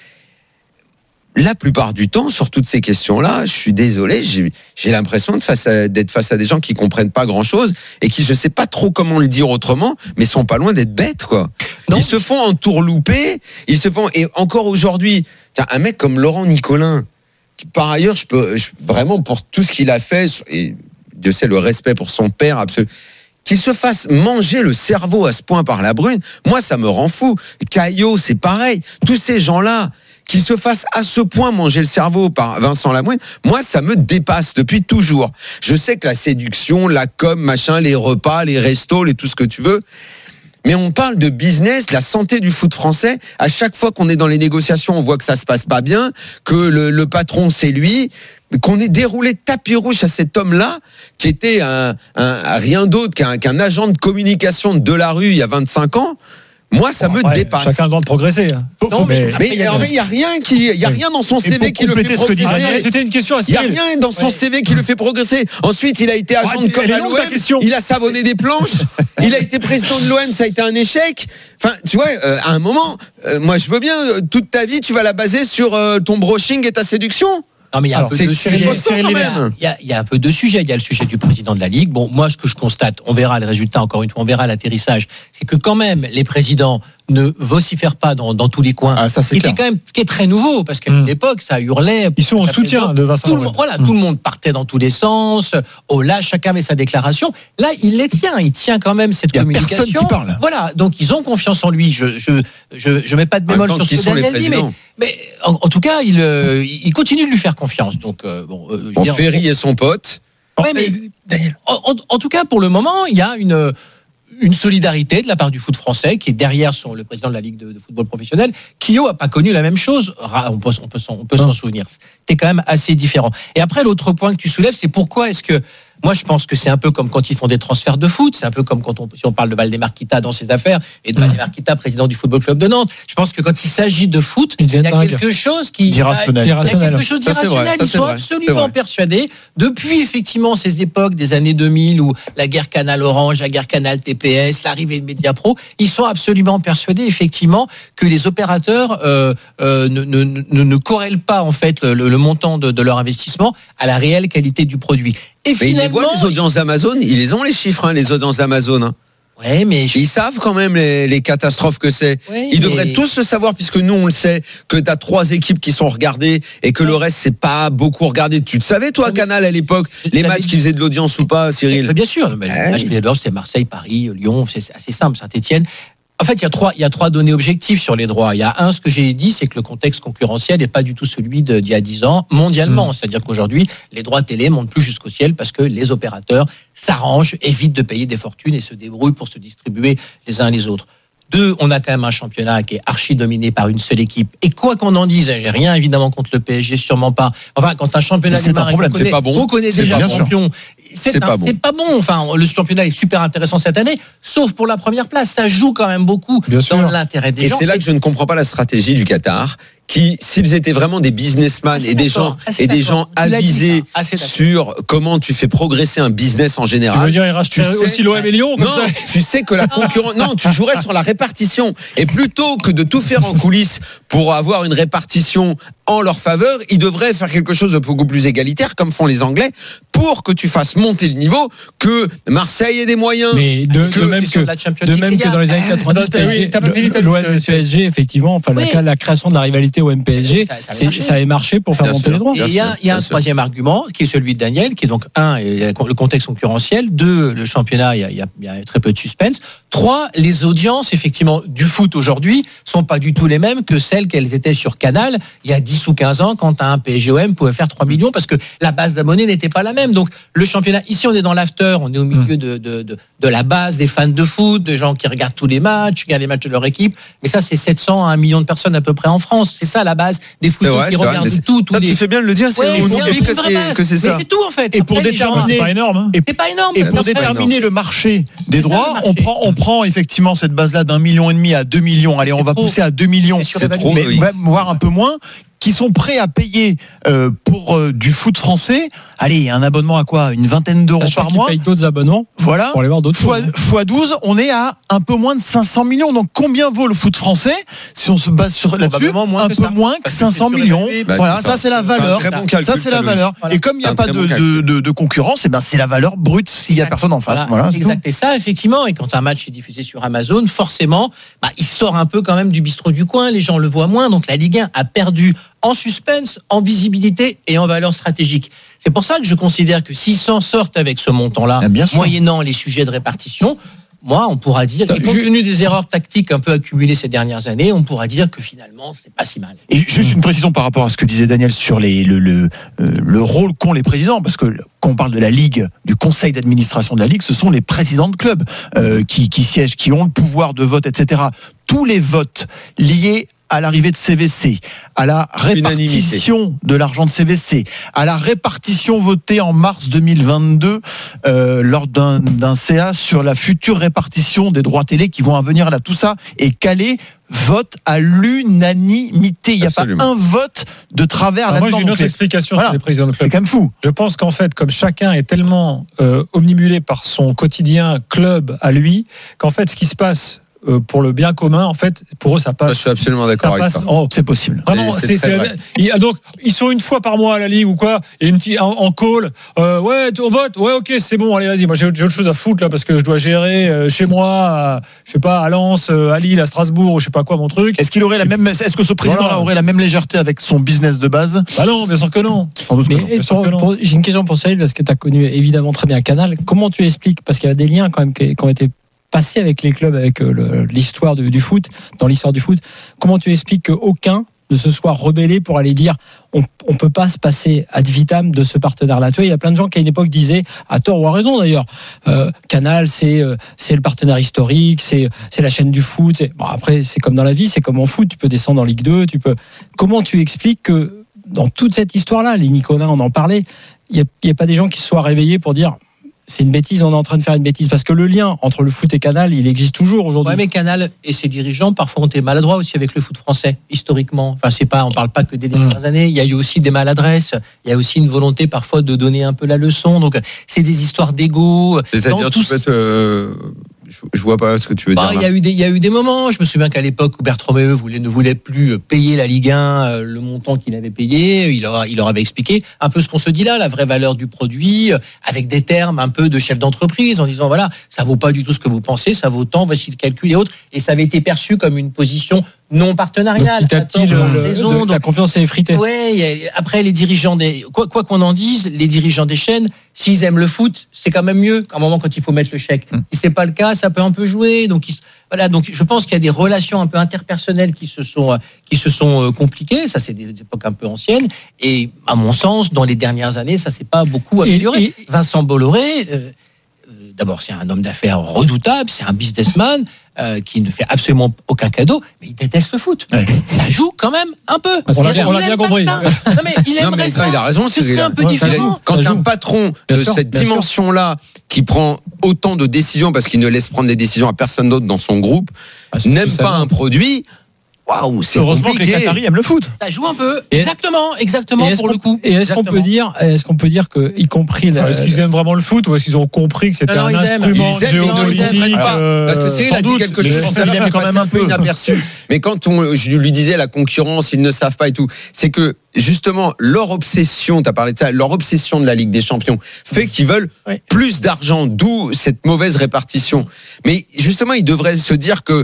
la plupart du temps, sur toutes ces questions-là, je suis désolé, j'ai, j'ai l'impression de face à, d'être face à des gens qui comprennent pas grand-chose et qui, je sais pas trop comment le dire autrement, mais sont pas loin d'être bêtes, quoi. Non. Ils se font entourlouper, ils se font, et encore aujourd'hui, tiens, un mec comme Laurent Nicolin, qui, par ailleurs, je peux, je, vraiment, pour tout ce qu'il a fait, et Dieu sait le respect pour son père, absolument, qu'il se fasse manger le cerveau à ce point par la Brune, moi, ça me rend fou. Caillot, c'est pareil. Tous ces gens-là, qu'il se fasse à ce point manger le cerveau par Vincent Labrune, moi, ça me dépasse depuis toujours. Je sais que la séduction, la com, machin, les repas, les restos, les tout ce que tu veux, mais on parle de business, la santé du foot français. À chaque fois qu'on est dans les négociations, on voit que ça se passe pas bien, que le, le patron, c'est lui, qu'on ait déroulé tapis rouge à cet homme-là, qui était un, un, un rien d'autre qu'un, qu'un agent de communication de Delarue il y a vingt-cinq ans. Moi, ça bon, me après, dépasse. Chacun a le droit de progresser. Non, mais, mais, mais il n'y a rien qui, il y a rien dans son C V qui le fait progresser. C'était une question à Il n'y a rien dans son ouais. C V qui le fait progresser. Ensuite, il a été agent ouais, de com à l'O M. Il a savonné des planches. Il a été président de l'O M. Ça a été un échec. Enfin, tu vois, euh, à un moment, euh, moi, je veux bien, euh, toute ta vie, tu vas la baser sur euh, ton brushing et ta séduction. Non, mais il y a Alors, un peu de sujet. Il y a, il y a un peu de sujet. Il y a le sujet du président de la Ligue. Bon, moi, ce que je constate, on verra les résultats, encore une fois, on verra l'atterrissage, c'est que quand même, les présidents ne vocifèrent pas dans, dans tous les coins. Ah, ça, c'est qui clair. est quand même, qui est très nouveau, parce qu'à mmh. l'époque, ça hurlait. Ils sont en soutien de Vincent. Tout le, voilà, mmh. tout le monde partait dans tous les sens. Oh là, chacun avait sa déclaration. Là, il les tient. Il tient quand même cette il y a communication. Personne qui parle. Voilà. Donc, ils ont confiance en lui. Je, je, je, je mets pas de bémol sur ce que Daniel dit, mais, mais en, en tout cas, il, euh, il continue de lui faire confiance. Donc, euh, bon, euh, bon Ferry est son pote. Ouais, mais Daniel, en, en tout cas, pour le moment, il y a une. une solidarité de la part du foot français qui est derrière son, le président de la Ligue de, de football professionnel. Kyo a pas connu la même chose. On peut, on peut, s'en, on peut s'en souvenir. C'était quand même assez différent. Et après, l'autre point que tu soulèves, c'est pourquoi est-ce que moi, je pense que c'est un peu comme quand ils font des transferts de foot. C'est un peu comme quand on, si on parle de Valdemar Kita dans ses affaires et de Valdemar Kita, président du Football Club de Nantes. Je pense que quand il s'agit de foot, il y a quelque chose qui, d'irrationnel. Il y a quelque chose d'irrationnel. Ils sont absolument persuadés, depuis effectivement ces époques des années deux mille où la guerre Canal Orange, la guerre Canal T P S, l'arrivée de Mediapro, ils sont absolument persuadés effectivement que les opérateurs euh, euh, ne, ne, ne, ne corrèlent pas en fait le, le montant de, de leur investissement à la réelle qualité du produit. Et mais ils les voient, les audiences Amazon, ils les ont les chiffres, hein, les audiences Amazon. Hein. Ouais, mais ils savent quand même les, les catastrophes que c'est. Ouais, ils devraient mais... tous le savoir, puisque nous on le sait, que tu as trois équipes qui sont regardées et que ouais. le reste c'est pas beaucoup regardé. Tu te savais toi, Canal à l'époque, les matchs qui faisaient de l'audience ou pas, Cyril? Mais bien sûr, mais ouais. les matchs qui faisaient de l'audience, c'était Marseille, Paris, Lyon, c'est assez simple, Saint-Etienne. En fait, il y a trois, il y a trois données objectives sur les droits. Il y a un, ce que j'ai dit, c'est que le contexte concurrentiel n'est pas du tout celui de, d'il y a dix ans, mondialement. Mmh. C'est-à-dire qu'aujourd'hui, les droits télé montent plus jusqu'au ciel parce que les opérateurs s'arrangent, évitent de payer des fortunes et se débrouillent pour se distribuer les uns les autres. Deux, on a quand même un championnat qui est archi dominé par une seule équipe. Et quoi qu'on en dise, j'ai rien évidemment contre le P S G, sûrement pas. Enfin, quand un championnat démarre, on connaît, pas bon. on connaît déjà le champion. C'est, c'est, un, pas bon. c'est pas bon. Enfin, le championnat est super intéressant cette année, sauf pour la première place. Ça joue quand même beaucoup Bien dans sûr. l'intérêt des et gens. Et c'est là que je ne comprends pas la stratégie du Qatar, qui, s'ils étaient vraiment des businessmen et des gens et des gens avisés sur comment tu fais progresser un business en général. Tu veux dire, ils rachèteraient aussi l'O M et Lyon comme non, ça. Tu sais que la concurrence. Non, tu jouerais sur la répartition. Et plutôt que de tout faire en coulisses pour avoir une répartition en leur faveur, ils devraient faire quelque chose de beaucoup plus égalitaire, comme font les Anglais, pour que tu fasses monter le niveau, que Marseille ait des moyens. Mais de, de même, que, de même que dans les années quatre-vingt-dix, P S G, l'O M et P S G, effectivement, enfin, oui. la, la création de la rivalité O M P S G, ça, ça, avait ça avait marché pour faire bien monter sûr, les droits. Et il y a, y a un sûr. troisième argument, qui est celui de Daniel, qui est donc, un, le contexte concurrentiel, deux, le championnat, il y a, y a, y a très peu de suspense, trois, les audiences, effectivement, du foot aujourd'hui, sont pas du tout les mêmes que celles qu'elles étaient sur Canal il y a dix dix ou quinze ans, quand un P S G O M pouvait faire trois millions parce que la base d'abonnés n'était pas la même. Donc le championnat, ici on est dans l'after, on est au milieu de, de, de, de la base des fans de foot, des gens qui regardent tous les matchs, qui regardent les matchs de leur équipe. Mais ça, c'est sept cents à un million de personnes à peu près en France. C'est ça la base des footeux qui regardent vrai, tout. Ça, les... tu fais bien de le dire, c'est ouais, on oublie que c'est, que c'est ça. Mais c'est tout en fait. Et pour déterminer, c'est pas énorme. Hein. Et, c'est pas énorme. Et pour déterminer le marché des droits, on prend, on prend effectivement cette base-là d'un million et demi à deux millions. Allez, on va pousser à deux millions, c'est trop, mais oui. voire un peu moins, qui sont prêts à payer euh, pour euh, du foot français. Allez, un abonnement à quoi ? Une vingtaine d'euros Sachant par mois. Ils payent d'autres abonnements. Voilà. Pour aller voir d'autres fois, choses. fois douze, on est à un peu moins de cinq cents millions. Donc combien vaut le foot français si on se base sur là-dessus ? Moins un que peu ça. moins que cinq cents millions. Bah, voilà, c'est ça. ça c'est la valeur. C'est bon calcul, ça c'est la valeur. Voilà. Et comme il n'y a pas de, bon de, de, de concurrence, et ben c'est la valeur brute s'il n'y a personne en face. Voilà, voilà, exact. Et ça, effectivement, et quand un match est diffusé sur Amazon, forcément, bah, il sort un peu quand même du bistrot du coin. Les gens le voient moins. Donc la Ligue un a perdu en suspense, en visibilité et en valeur stratégique. C'est pour ça que je considère que s'ils s'en sortent avec ce montant-là, ah, moyennant les sujets de répartition, moi, on pourra dire, compte tenu des erreurs tactiques un peu accumulées ces dernières années, on pourra dire que finalement, c'est pas si mal. Et juste une précision par rapport à ce que disait Daniel sur les, le, le, euh, le rôle qu'ont les présidents, parce que quand on parle de la Ligue, du conseil d'administration de la Ligue, ce sont les présidents de clubs euh, qui, qui siègent, qui ont le pouvoir de vote, et cetera. Tous les votes liés à l'arrivée de C V C, à la répartition Unanimité. de l'argent de C V C, à la répartition votée en mars deux mille vingt-deux euh, lors d'un, d'un C A sur la future répartition des droits télé qui vont venir là. Tout ça est calé, vote à l'unanimité. Il n'y a Absolument. pas un vote de travers Alors là-dedans. Moi, j'ai une autre explication voilà. sur les présidents de club. C'est quand même fou. Je pense qu'en fait, comme chacun est tellement euh, omnibulé par son quotidien club à lui, qu'en fait, ce qui se passe pour le bien commun, en fait, pour eux, ça passe. Je suis absolument d'accord avec ça. Oh, c'est possible. Vraiment, c'est, c'est, c'est, c'est donc ils sont une fois par mois à la Ligue ou quoi, et une petite en, en call. Euh, ouais, on vote. Ouais, ok, c'est bon. Allez, vas-y. Moi, j'ai, j'ai autre chose à foutre là parce que je dois gérer euh, chez moi, à, je sais pas, à Lens, euh, à Lille, à Strasbourg, ou je sais pas quoi, mon truc. Est-ce qu'il aurait la même Est-ce que ce président-là voilà. aurait la même légèreté avec son business de base ? Bah non, bien sûr que non. Sans doute. Mais que non. Bien sûr que non. Pour, j'ai une question pour Saïd parce que tu as connu évidemment très bien Canal. Comment tu expliques, parce qu'il y a des liens quand même qui, qui ont été passé avec les clubs, avec le, l'histoire du, du foot, dans l'histoire du foot, comment tu expliques qu'aucun ne se soit rebellé pour aller dire on ne peut pas se passer ad vitam de ce partenaire-là. Tu vois, il y a plein de gens qui à une époque disaient, à tort ou à raison d'ailleurs, euh, Canal c'est, euh, c'est le partenaire historique, c'est, c'est la chaîne du foot. C'est... Bon, après, c'est comme dans la vie, c'est comme en foot, tu peux descendre en Ligue deux. Tu peux... Comment tu expliques que dans toute cette histoire-là, les Nicolas, on en parlait, il n'y a, a pas des gens qui se soient réveillés pour dire c'est une bêtise, on est en train de faire une bêtise. Parce que le lien entre le foot et Canal, il existe toujours aujourd'hui. Ouais, mais Canal et ses dirigeants, parfois, ont été maladroits aussi avec le foot français, historiquement. Enfin, c'est pas, on parle pas que des dernières mmh. années. Il y a eu aussi des maladresses. Il y a aussi une volonté, parfois, de donner un peu la leçon. Donc, c'est des histoires d'ego. C'est-à-dire, dans tu tous... peux être, euh... Je vois pas ce que tu veux bah, dire. Il y a eu des, il y a eu des moments. Je me souviens qu'à l'époque où Bertrand Méheux voulait, ne voulait plus payer la Ligue un, le montant qu'il avait payé, il leur, il leur avait expliqué un peu ce qu'on se dit là, la vraie valeur du produit, avec des termes un peu de chef d'entreprise, en disant voilà, ça vaut pas du tout ce que vous pensez, ça vaut tant, voici le calcul et autres. Et ça avait été perçu comme une position non partenariale. Donc, petit à petit, le, le, raison, de, donc, la confiance est effritée. Ouais. Après, les dirigeants des, quoi, quoi qu'on en dise, les dirigeants des chaînes, s'ils aiment le foot, c'est quand même mieux qu'à un moment quand il faut mettre le chèque. Hum. Si c'est pas le cas, ça peut un peu jouer. Donc, ils, voilà. Donc, je pense qu'il y a des relations un peu interpersonnelles qui se sont, qui se sont compliquées. Ça, c'est des époques un peu anciennes. Et à mon sens, dans les dernières années, ça s'est pas beaucoup amélioré. Et, et, Vincent Bolloré. Euh, D'abord, c'est un homme d'affaires redoutable, c'est un businessman euh, qui ne fait absolument aucun cadeau, mais il déteste le foot. Ouais. Il la joue quand même un peu. On l'a, on l'a bien compris. Non, mais il aimerait non, mais ça. Il a raison, ce serait un peu ouais, différent. Quand un patron de sûr, cette dimension-là, qui prend autant de décisions, parce qu'il ne laisse prendre des décisions à personne d'autre dans son groupe, ah, n'aime pas un produit... Waouh, c'est heureusement compliqué. que les Qataris aiment le foot. Ça joue un peu. Et exactement, exactement pour le coup. Et est-ce exactement. qu'on peut dire, est-ce qu'on peut dire que, y compris, la, est-ce qu'ils aiment vraiment le foot ou est-ce qu'ils ont compris que c'était non, non, un instrument géopolitique euh, Parce que c'est, il a dit quelque chose. Je qu'il aime quand même un peu inaperçu. Mais quand on, je lui disais la concurrence, ils ne savent pas et tout, c'est que justement leur obsession, tu as parlé de ça, leur obsession de la Ligue des Champions fait qu'ils veulent oui. plus d'argent, d'où cette mauvaise répartition. Mais justement, ils devraient se dire que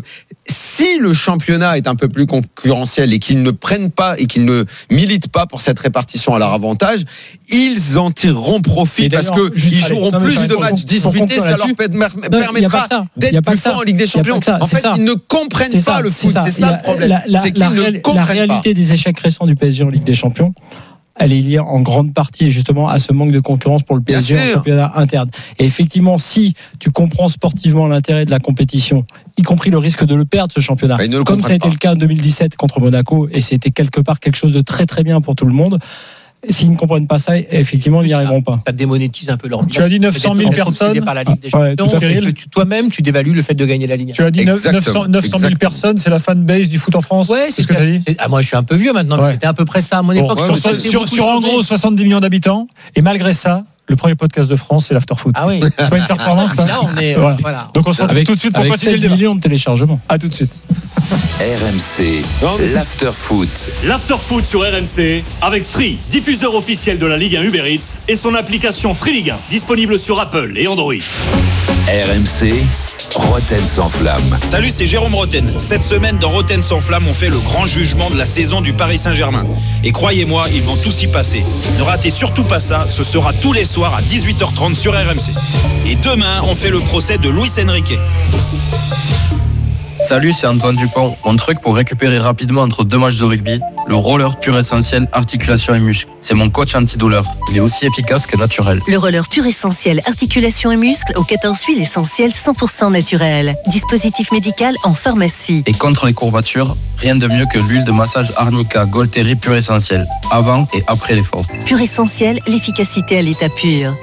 si le championnat est un peu plus concurrentiel et qu'ils ne prennent pas et qu'ils ne militent pas pour cette répartition à leur avantage, ils en tireront profit parce qu'ils joueront allez, plus de matchs disputés, ça leur permettra d'être plus forts en Ligue des Champions. En fait, ils ne comprennent pas le foot, c'est ça le problème. C'est qu'ils ne comprennent pas. La réalité des échecs récents du P S G en Ligue des Champions, elle est liée en grande partie justement à ce manque de concurrence pour le P S G en championnat interne. Et effectivement, si tu comprends sportivement l'intérêt de la compétition, y compris le risque de le perdre ce championnat, comme ça a été le cas en deux mille dix-sept contre Monaco, et c'était quelque part quelque chose de très très bien pour tout le monde. S'ils ne comprennent pas ça, effectivement, ils n'y arriveront pas. Ça démonétise un peu leur bilan. Tu as dit neuf cent mille personnes par la Ligue des Champions. Ah, ouais, que tu, toi-même, tu dévalues le fait de gagner la Ligue. Tu as dit neuf cent mille personnes, c'est la fanbase du foot en France. Ouais, c'est ce que tu as dit. Ah, moi, je suis un peu vieux maintenant, mais c'était à peu près ça à mon époque. Bon, sur, sur, sur en gros soixante-dix millions d'habitants, et malgré ça, le premier podcast de France, c'est l'After Foot. Ah oui. C'est pas une performance, ça. Là, on est. Voilà. Voilà. Donc, on se retrouve tout de suite pour continuer le débat. Millions de téléchargements. À tout de suite. R M C, l'After Foot. L'After Foot sur R M C avec Free, diffuseur officiel de la Ligue un Uber Eats et son application Free Ligue un, disponible sur Apple et Android. R M C, Roten sans flamme. Salut, c'est Jérôme Roten. Cette semaine dans Roten sans flamme, on fait le grand jugement de la saison du Paris Saint-Germain. Et croyez-moi, ils vont tous y passer. Ne ratez surtout pas ça, ce sera tous les soirs à dix-huit heures trente sur R M C. Et demain, on fait le procès de Luis Enrique. Salut, c'est Antoine Dupont. Mon truc pour récupérer rapidement entre deux matchs de rugby, le roller pur essentiel articulation et muscles. C'est mon coach antidouleur. Il est aussi efficace que naturel. Le roller pur essentiel articulation et muscles au quatorze huiles essentielles cent pour cent naturel. Dispositif médical en pharmacie. Et contre les courbatures, rien de mieux que l'huile de massage Arnica Golteri pur essentiel, avant et après l'effort. Pur essentiel, l'efficacité à l'état pur.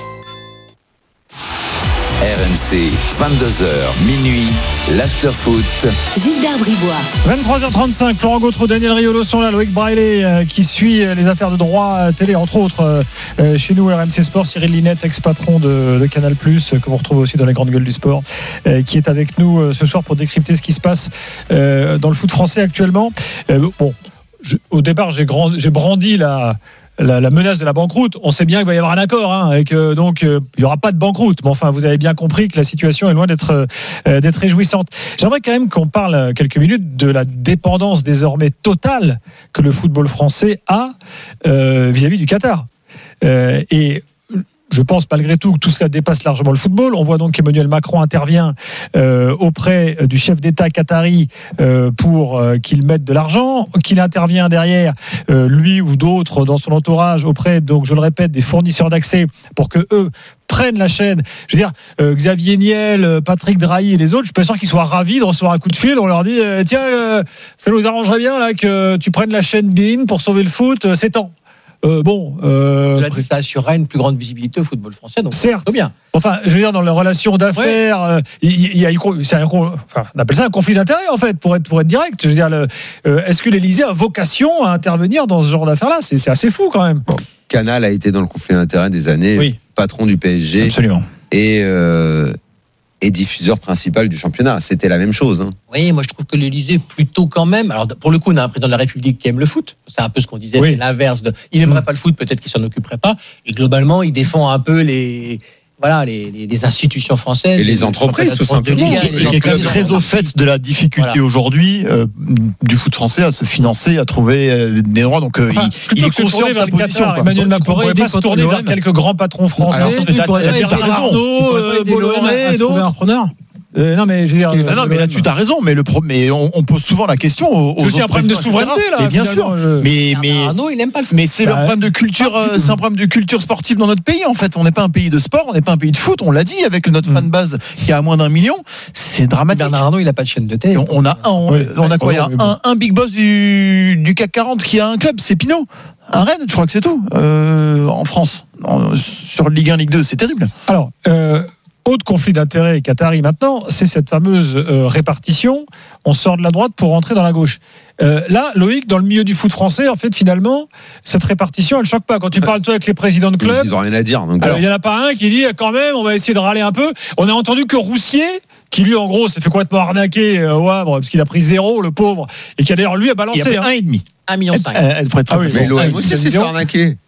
R M C, vingt-deux heures, minuit, l'After Foot. Gilbert Bribois. vingt-trois heures trente-cinq, Florent Gautreau, Daniel Riolo sont là, Loïc Braillet euh, qui suit les affaires de droit euh, télé, entre autres, euh, chez nous, R M C Sport, Cyril Linette, ex-patron de, de Canal+, euh, que vous retrouvez aussi dans les grandes gueules du sport, euh, qui est avec nous euh, ce soir pour décrypter ce qui se passe euh, dans le foot français actuellement. Euh, bon, je, au départ, j'ai, grand, j'ai brandi la... La, la menace de la banqueroute, on sait bien qu'il va y avoir un accord, hein, et que donc euh, il n'y aura pas de banqueroute. Mais enfin, vous avez bien compris que la situation est loin d'être euh, d'être réjouissante. J'aimerais quand même qu'on parle quelques minutes de la dépendance désormais totale que le football français a euh, vis-à-vis du Qatar. Euh, et je pense malgré tout que tout cela dépasse largement le football. On voit donc qu'Emmanuel Macron intervient euh, auprès du chef d'État qatari euh, pour euh, qu'il mette de l'argent, qu'il intervient derrière, euh, lui ou d'autres dans son entourage, auprès, donc je le répète, des fournisseurs d'accès pour que eux prennent la chaîne. Je veux dire, euh, Xavier Niel, Patrick Drahi et les autres, je suis pas sûr qu'ils soient ravis de recevoir un coup de fil. On leur dit, euh, tiens, euh, ça nous arrangerait bien là que tu prennes la chaîne beIN pour sauver le foot, euh, c'est temps. Euh, bon, euh, là, ça assurera une plus grande visibilité au football français. Donc certes, c'est bien. Enfin, je veux dire, dans les relations d'affaires, ouais. euh, il y a, c'est un, enfin, on appelle ça un conflit d'intérêts en fait, pour être pour être direct. Je veux dire, le, euh, est-ce que l'Élysée a vocation à intervenir dans ce genre d'affaires-là ? C'est, c'est assez fou quand même. Bon. Canal a été dans le conflit d'intérêts des années, oui. Patron du P S G. Absolument. Et euh, et diffuseur principal du championnat. C'était la même chose. Hein. Oui, moi je trouve que l'Élysée, plutôt quand même. Alors pour le coup, on a un président de la République qui aime le foot. C'est un peu ce qu'on disait, oui. C'est l'inverse. De, il n'aimerait pas le foot, peut-être qu'il s'en occuperait pas. Et globalement, il défend un peu les. Voilà, les, les, les institutions françaises. Et les, les entreprises, tout simplement. Il est quand même très au fait de la difficulté voilà. aujourd'hui euh, du foot français à se financer, à trouver euh, des droits. Donc, euh, enfin, il, il est conscient de sa position. Qatar, Emmanuel Macron pourrait pas se tourner vers quelques grands patrons français. Bernard Arnault, Bolloré et d'autres. Euh, non mais je veux dire, euh, non mais là-dessus t'as raison, mais le pro- mais on, on pose souvent la question aux, c'est aussi un problème de souveraineté là. Mais bien sûr, je... mais mais Arnaud, il aime pas le foot. Mais c'est bah, un problème de culture, euh, c'est un problème de culture sportive dans notre pays en fait. On n'est pas un pays de sport, on n'est pas un pays de foot. On l'a dit avec notre mm. fan base qui a moins d'un million, c'est dramatique. Bernard Arnault, il a pas de chaîne de télé. On, on a un, on, oui, on a quoi ? Il y a un, un big boss du du C A C quarante qui a un club, c'est Pinot. Un Rennes, je crois que c'est tout euh, en France, en, sur Ligue un, Ligue deux, c'est terrible. Alors. Euh... Autre conflit d'intérêts qatari maintenant, c'est cette fameuse euh, répartition. On sort de la droite pour rentrer dans la gauche. Euh, là, Loïc, dans le milieu du foot français, en fait, finalement, cette répartition, elle choque pas. Quand tu parles toi avec les présidents de clubs, ils ont rien à dire. Donc alors, il y en a pas un qui dit quand même, on va essayer de râler un peu. On a entendu que Roussier, qui lui, en gros, s'est fait complètement arnaquer euh, au Havre parce qu'il a pris zéro, le pauvre, et qui a d'ailleurs lui a balancé il y avait un et demi. Un million cinq. Elle pourrait être ah oui, mais l'O M aussi s'est fait arnaquer.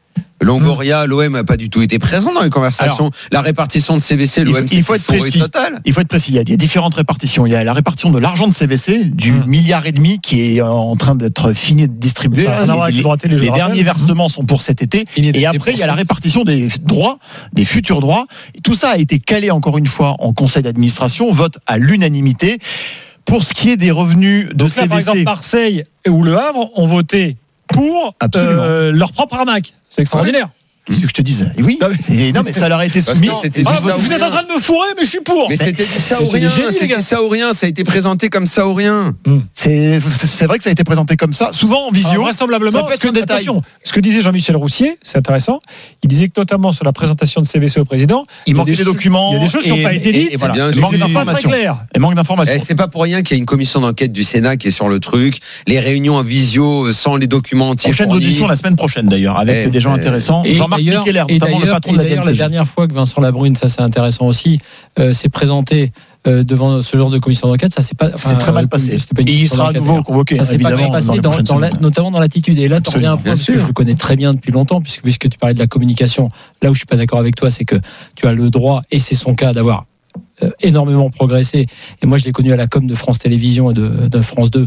Longoria, l'O M n'a pas du tout été présent dans les conversations. Alors, la répartition de C V C, l'O M, il faut être précis. Total. Il faut être précis. Il y a différentes répartitions. Il y a la répartition de l'argent de C V C, du mmh. milliard et demi qui est en train d'être fini de distribuer. Là, les, les, les, les derniers versements sont pour cet été. Il et après, il y a la répartition des droits, des futurs droits. Et tout ça a été calé encore une fois en conseil d'administration, vote à l'unanimité. Pour ce qui est des revenus de Donc C V C, là, par exemple, Marseille ou Le Havre ont voté pour euh, leur propre arnaque. C'est extraordinaire. Ouais. Qu'est-ce que je te disais ? Oui. Et non, mais ça leur a été soumis. Ah, vous, vous êtes en train de me fourrer, mais je suis pour. Mais c'était du ça ou rien. C'était ça ou rien. Ça a été présenté comme ça ou rien. Mmh. C'est, c'est vrai que ça a été présenté comme ça, souvent en visio. Alors, vraisemblablement, ça peut être un détail. Attention, ce que disait Jean-Michel Roussier, c'est intéressant. Il disait que notamment sur la présentation de C V C au président, il manque des, des documents. Il y a des choses qui n'ont pas été dites. Voilà. Il manque d'informations. Il manque d'informations. C'est pas pour rien qu'il y a une commission d'enquête du Sénat qui est sur le truc. Les réunions en visio sans les documents entiers. Prochaine audition la semaine prochaine d'ailleurs, avec des gens intéressants. Jean-Marc Miqueler, notamment. D'ailleurs, et d'ailleurs la dernière fois que Vincent Labrune, ça c'est intéressant aussi, euh, s'est présenté euh, devant ce genre de commission d'enquête, ça c'est pas. Enfin, c'est très mal passé. Pas et il sera à nouveau convoqué. Ça s'est pas bien passé, dans, dans la, notamment dans l'attitude. Et là, tu reviens un point parce que je le connais très bien depuis longtemps, puisque, puisque tu parlais de la communication. Là où je suis pas d'accord avec toi, c'est que tu as le droit, et c'est son cas, d'avoir énormément progressé. Et moi, je l'ai connu à la com de France Télévisions et de, de France deux.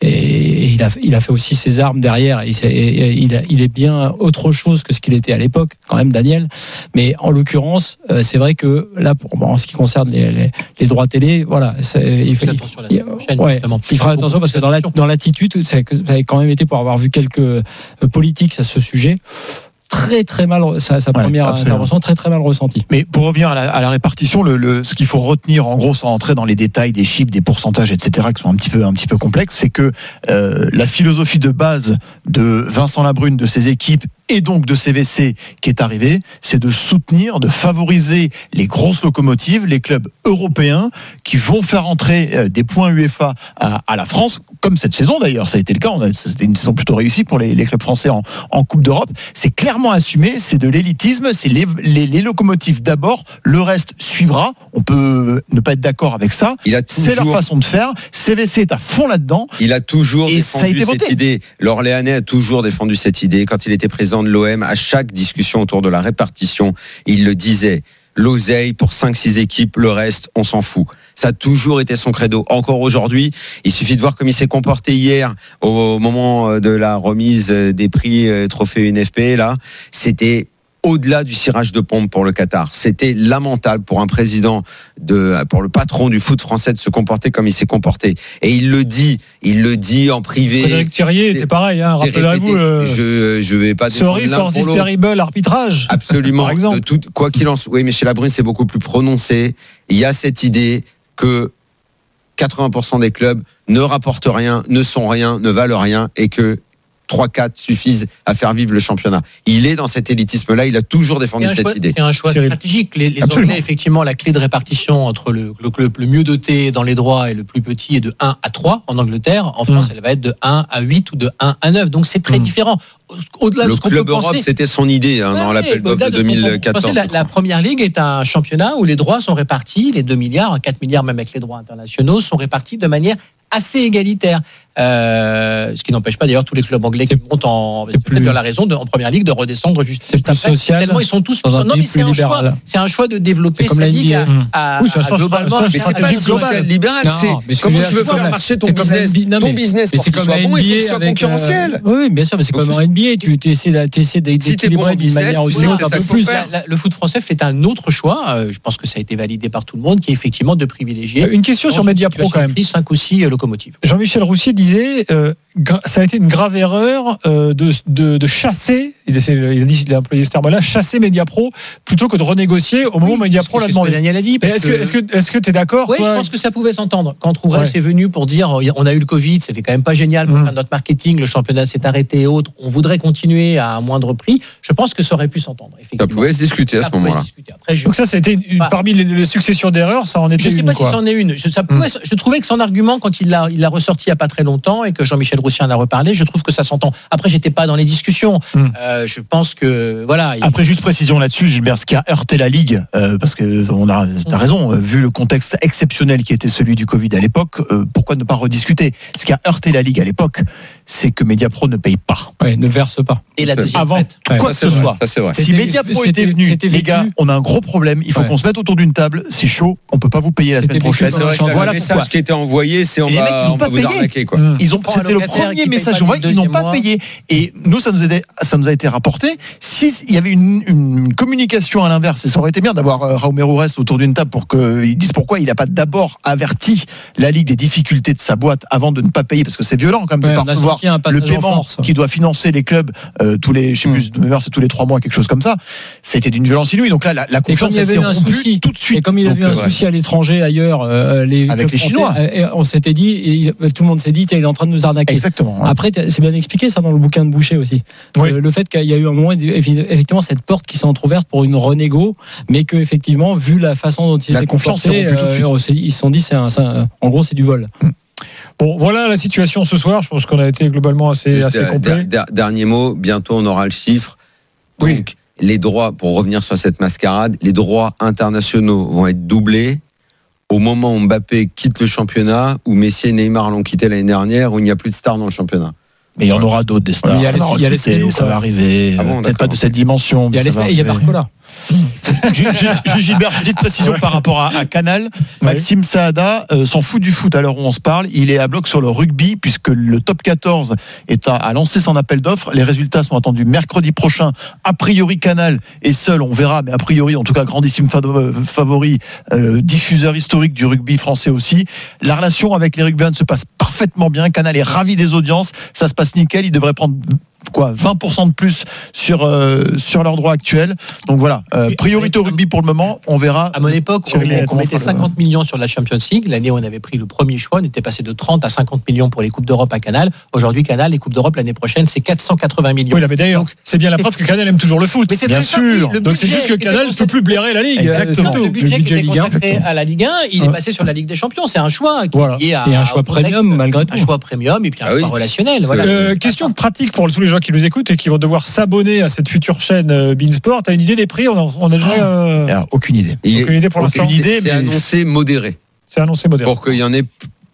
Et il a, il a fait aussi ses armes derrière. Et et il, a, il est bien autre chose que ce qu'il était à l'époque, quand même, Daniel. Mais en l'occurrence, c'est vrai que là, pour, bon, en ce qui concerne les, les, les droits télé, voilà, c'est, il, fait, attention il, il, ouais, il fera attention parce que dans, la, dans l'attitude, ça a quand même été pour avoir vu quelques politiques à ce sujet. Très très mal, sa, sa ouais, première absolument. intervention très très mal ressentie. Mais pour revenir à la, à la répartition, le, le, ce qu'il faut retenir en gros, sans entrer dans les détails des chiffres, des pourcentages, et cetera, qui sont un petit peu un petit peu complexes, c'est que euh, la philosophie de base de Vincent Labrune, de ses équipes et donc de C V C qui est arrivée, c'est de soutenir, de favoriser les grosses locomotives, les clubs européens qui vont faire entrer euh, des points UEFA à, à la France, comme cette saison d'ailleurs, ça a été le cas. On a, c'était une saison plutôt réussie pour les, les clubs français en, en Coupe d'Europe. C'est clairement assumé, c'est de l'élitisme, c'est les, les, les locomotives d'abord, le reste suivra. On peut ne pas être d'accord avec ça. Il a toujours... C'est leur façon de faire. C V C est à fond là-dedans. Il a toujours et défendu ça a été cette voté. idée. L'Orléanais a toujours défendu cette idée. Quand il était président de l'O M, à chaque discussion autour de la répartition, il le disait. L'oseille pour cinq six équipes, le reste, on s'en fout. Ça a toujours été son credo. Encore aujourd'hui, il suffit de voir comme il s'est comporté hier au moment de la remise des prix Trophée U N F P. Là, c'était au-delà du cirage de pompe pour le Qatar. C'était lamentable pour un président, de, pour le patron du foot français de se comporter comme il s'est comporté. Et il le dit, il le dit en privé. Frédéric Thirier était pareil, hein, rappelez-vous. Le... Je, je vais pas Sorry for this terrible arbitrage. Absolument. Par exemple. De tout, quoi qu'il en soit. Oui, mais chez Labrune, c'est beaucoup plus prononcé. Il y a cette idée que quatre-vingts pour cent des clubs ne rapportent rien, ne sont rien, ne valent rien et que trois quatre suffisent à faire vivre le championnat. Il est dans cet élitisme-là, il a toujours défendu cette choix, idée. C'est un choix stratégique. Les, les Anglais, effectivement, la clé de répartition entre le, le club le mieux doté dans les droits et le plus petit est de un à trois en Angleterre. En France, mmh. elle va être de un à huit ou de un à neuf. Donc c'est très mmh. différent. Au-delà le de ce qu'on club peut Europe, penser, c'était son idée hein, ouais, dans l'appel d'offres de deux mille quatorze. La, la première ligue est un championnat où les droits sont répartis, les deux milliards, quatre milliards même avec les droits internationaux, sont répartis de manière assez égalitaire. Euh, ce qui n'empêche pas d'ailleurs tous les clubs anglais qui montent en peut-être la raison de, en première ligue de redescendre juste, juste après. Social, tellement ils sont tous non mais c'est un choix, c'est un choix de développer sa ligue à, à, oui, ça à globalement. Mais c'est pas social libéral. C'est comment tu veux faire marcher ton business, ton business pour qu'il soit bon, il faut qu'il soit concurrentiel. Oui, bien sûr, mais c'est comme en N B A, tu essaies d'équilibrer d'une manière ou d'une autre un peu plus. Le foot français fait un autre choix. Je pense que ça a été validé par tout le monde, qui est effectivement de privilégier. Une question sur Mediapro quand même. cinq ou six locomotives. Jean-Michel Roussier disait, euh, ça a été une grave erreur euh, de, de, de chasser, il a, dit, il a employé ce terme-là, chasser Mediapro plutôt que de renégocier au moment oui, où Mediapro l'a demandé. Ce que Daniel a dit. Est-ce que, est-ce que, est-ce que tu es d'accord? Oui, toi, je pense que ça pouvait s'entendre. Quand Trouvresse ouais. est venu pour dire, on a eu le Covid, c'était quand même pas génial pour mmh. faire notre marketing, le championnat s'est arrêté et autres, on voudrait continuer à un moindre prix. Je pense que ça aurait pu s'entendre. Ça pouvait se discuter à ce moment-là. Après, je... Donc ça, ça a été une, bah, parmi les, les successions d'erreurs, ça en était une. Je ne sais pas quoi. si c'en est une. Je, ça pouvait, mmh. je trouvais que son argument, quand il l'a, il l'a ressorti il n'y a pas très longtemps et que Jean-Michel Roussier en a reparlé, je trouve que ça s'entend. Après, j'étais pas dans les discussions. Mmh. Euh, je pense que voilà. Il... Après, juste précision là-dessus, Gilbert, ce qui a heurté la Ligue, euh, parce que on a, t'as raison, euh, vu le contexte exceptionnel qui était celui du Covid à l'époque, euh, pourquoi ne pas rediscuter? Ce qui a heurté la Ligue à l'époque, c'est que Mediapro ne paye pas. Ouais, ne verse pas. Et la deuxième Avant prête. quoi Ouais, que ça, ce c'est soit. vrai, ça, c'est vrai. Si C'était- Mediapro c'était- était venu, c'était les vécu. gars, on a un gros problème. Il faut Ouais. qu'on se mette autour d'une table. C'est chaud. On peut pas vous payer la C'était semaine vécu prochaine. dans C'est vrai que Voilà le message pourquoi. qui était envoyé, c'est on Et les mecs, ils va, n'ont on pas va vous payé. arnaquer, quoi. Mmh. Ils ont, Prends un c'était le locataire premier qui paye message pas envoyé. le Ils n'ont deuxième pas mois. payé. Et nous, ça nous, a, ça nous a été rapporté. S'il y avait une, une communication à l'inverse, et ça aurait été bien d'avoir euh, Raúl Meireles autour d'une table pour qu'ils disent pourquoi il n'a pas d'abord averti la Ligue des difficultés de sa boîte avant de ne pas payer, parce que c'est violent quand même Ouais, de on a pas recevoir senti un passage le en paiement force. qui doit financer les clubs euh, tous les, je sais Mm. plus, de mémoire, c'est tous les trois mois, quelque chose comme ça. C'était d'une violence inouïe. Donc là, la, la Et comme confiance il y elle avait s'est eu un rompue souci tout de suite. et comme il y Donc, avait eu un euh, souci à l'étranger ailleurs, euh, les Avec clubs les français, Chinois. euh, et on s'était dit, et il- tout le monde s'est dit, tiens, il est en train de nous arnaquer. Exactement. ouais. Après, t'as- c'est bien expliqué ça dans le bouquin de Boucher aussi. Oui. Le, le fait qu'il y a eu un moment, effectivement, cette porte qui s'est entrouverte pour une renégo, mais que effectivement, vu la façon dont ils La étaient confiance s'est comportés, rompue tout de suite. euh, on s'est- ils se sont dit, c'est un, c'est un- en gros, c'est du vol. Bon, voilà la situation ce soir. Je pense qu'on a été globalement assez, Juste, assez euh, complet. der- der- Dernier mot, bientôt on aura le chiffre. Donc, Oui. les droits, pour revenir sur cette mascarade, les droits internationaux vont être doublés au moment où Mbappé quitte le championnat, où Messi et Neymar l'ont quitté l'année dernière, où il n'y a plus de stars dans le championnat. Mais il y en aura d'autres des stars. Mais il y a Ça les- va il y a les recruter, Spelou, ça quoi. va arriver. Ah bon, euh, Peut-être d'accord. pas de cette dimension. Il y a, mais les- ça va il y a arriver. Barcola. Ju- Ju- Ju- Gilbert, petite précision par rapport à, à Canal. Maxime Saada euh, s'en fout du foot à l'heure où on se parle. Il est à bloc sur le rugby puisque le top quatorze est à, a lancé son appel d'offres. Les résultats sont attendus mercredi prochain. A priori, Canal est seul, on verra, mais a priori, en tout cas, grandissime fado- favori, euh, diffuseur historique du rugby français aussi. La relation avec les rugbyans se passe parfaitement bien. Canal est ravi des audiences. Ça se passe nickel. Il devrait prendre quoi, vingt pour cent de plus sur, euh, sur leurs droits actuels. Donc voilà, euh, priorité au rugby pour le moment. On verra. À mon époque, sur on, les- on comment mettait fera le- cinquante millions sur la Champions League. L'année où on avait pris le premier choix, on était passé de trente à cinquante millions pour les Coupes d'Europe à Canal. Aujourd'hui, Canal, les Coupes d'Europe l'année prochaine, c'est quatre cent quatre-vingts millions. Oui, là, mais d'ailleurs, c'est bien la preuve que Canal aime toujours le foot. Mais c'est bien très simple, sûr. le Donc c'est budget juste que était Canal ne peut plus blairer la Ligue. Exactement. C'est tout. Le budget, qui était Ligue un, consacré à la Ligue un, il Ouais. est passé sur la Ligue des Champions. C'est un choix qui Voilà. est lié à, Et un choix au contexte, premium, malgré tout. Un choix premium et puis un Ah choix oui. relationnel. Voilà. Euh, question pratique pour tous les gens qui nous écoutent et qui vont devoir s'abonner à cette future chaîne euh, Beansport. T'as une idée des prix? On a, on a déjà. euh, Alors, aucune idée. Il est- Aucune idée pour c'est- l'instant. c'est- C'est mais- annoncé modéré, C'est annoncé moderne. pour qu'il y en ait p-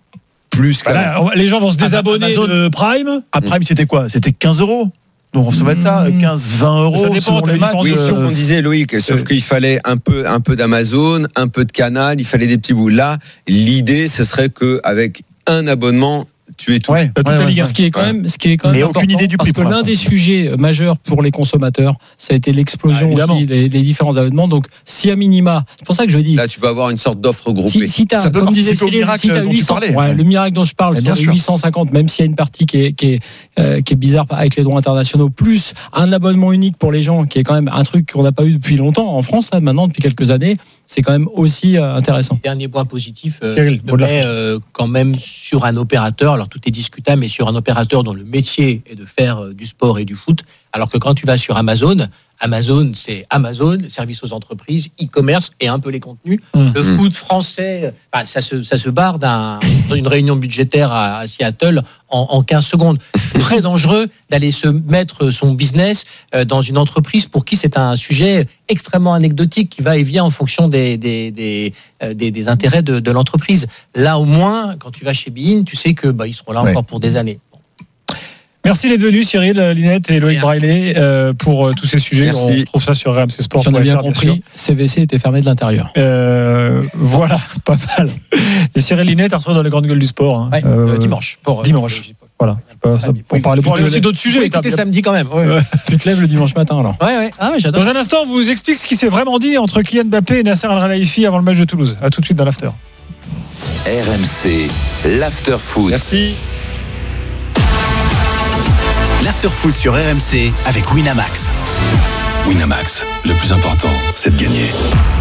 plus qu'avant. Voilà, on va- les gens vont se désabonner Amazon. de Prime. À Prime, c'était quoi? C'était quinze euros. Donc ça va être ça, Mmh. quinze vingt euros. Ça dépend, selon t'as les les matchs. différentes Oui, Euh, sauf qu'on disait Loïc, sauf euh, qu'il fallait un peu, un peu d'Amazon, un peu de Canal, il fallait des petits bouts. Là, l'idée, ce serait qu'avec un abonnement, tu es tout. Ouais, toute ouais, la ouais, Ligue un. ouais. Ce qui est quand même, ce qui est quand Mais même aucune important, idée du prix parce que pour l'un l'instant. des sujets majeurs pour les consommateurs, ça a été l'explosion Ah, évidemment. aussi des, des différents abonnements. Donc, si à minima, c'est pour ça que je dis, Là, tu peux avoir une sorte d'offre groupée. si, si t'as, Ça peut comme disait participer au Cyril, miracle si t'as dont tu huit cents, parlais. ouais, le miracle dont je parle, Mais sur bien les sûr. huit cent cinquante, même s'il y a une partie qui est, qui est, euh, qui est bizarre avec les droits internationaux, plus un abonnement unique pour les gens, qui est quand même un truc qu'on n'a pas eu depuis longtemps en France, là, maintenant, depuis quelques années, c'est quand même aussi euh, intéressant. Dernier point positif, euh, Cyril, je mot de la mets, fin. euh, quand même sur un opérateur, alors tout est discutable, mais sur un opérateur dont le métier est de faire euh, du sport et du foot, alors que quand tu vas sur Amazon, Amazon c'est Amazon, service aux entreprises, e-commerce et un peu les contenus. Mmh. Le foot français, bah, ça, se, ça se barre d'un, d'une réunion budgétaire à, à Seattle en, en quinze secondes. Très dangereux d'aller se mettre son business euh, dans une entreprise pour qui c'est un sujet extrêmement anecdotique qui va et vient en fonction des, des, des, euh, des, des intérêts de, de l'entreprise. Là, au moins, quand tu vas chez Bein, tu sais que bah, ils seront là Ouais. encore pour des années. Merci d'être venus, Cyril, Linette et Loïc Braillet, euh, pour euh, tous ces sujets. Merci. On trouve ça sur R M C Sport. Si on a bien compris, C V C était fermé de l'intérieur. Euh, voilà, pas mal. Et Cyril Linette, à retrouver dans les grandes gueules du sport. hein. Ouais, Euh, euh, dimanche. Pour, euh, dimanche. euh, Voilà. Pas- ça- Pour parler, pour parler aussi d'autres sujets. Écoutez samedi quand même. Ouais, Ouais. Tu te lèves le dimanche matin alors. ouais. ouais. Ah, ouais, j'adore. Dans un instant, on vous explique ce qui s'est vraiment dit entre Kylian Mbappé et Nasser Al-Khelaifi avant le match de Toulouse. À tout de suite dans l'after. R M C, l'after-foot. Merci. L'after-foot sur R M C avec Winamax. Winamax, le plus important, c'est de gagner.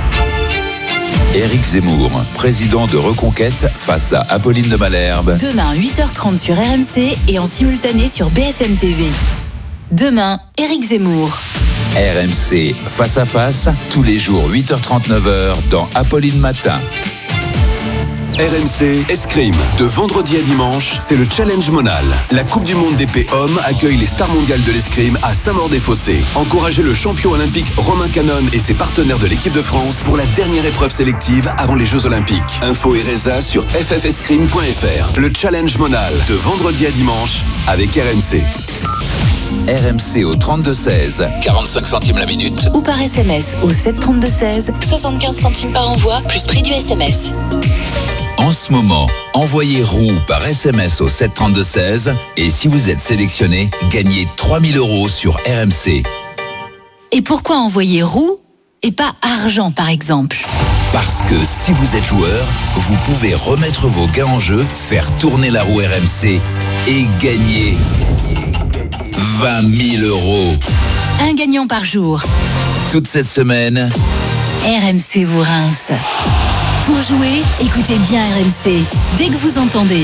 Éric Zemmour, président de Reconquête face à Apolline de Malherbe. Demain, huit heures trente sur R M C et en simultané sur B F M T V. Demain, Éric Zemmour. R M C, face à face, tous les jours huit heures trente, neuf heures dans Apolline Matin. R M C Escrime. De vendredi à dimanche, c'est le Challenge Monal. La Coupe du Monde d'épée homme accueille les stars mondiales de l'escrime à Saint-Maur-des-Fossés. Encouragez le champion olympique Romain Canon et ses partenaires de l'équipe de France pour la dernière épreuve sélective avant les Jeux Olympiques. Info et résa sur f f escrime point f r. Le Challenge Monal, de vendredi à dimanche, avec R M C. R M C au trente-deux seize, quarante-cinq centimes la minute. Ou par S M S au sept trente-deux seize, soixante-quinze centimes par envoi, plus prix du S M S. En ce moment, envoyez roue par S M S au sept trente-deux seize et si vous êtes sélectionné, gagnez trois mille euros sur R M C. Et pourquoi envoyer roue et pas argent par exemple ? Parce que si vous êtes joueur, vous pouvez remettre vos gains en jeu, faire tourner la roue R M C et gagner vingt mille euros. Un gagnant par jour. Toute cette semaine, R M C vous rince. Pour jouer, écoutez bien R M C. Dès que vous entendez.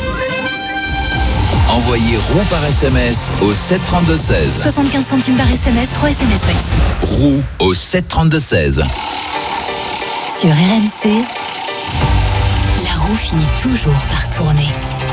Envoyez roue par S M S au sept trente-deux seize. soixante-quinze centimes par S M S, trois S M S maxi. Roue au sept trente-deux seize. Sur R M C, la roue finit toujours par tourner.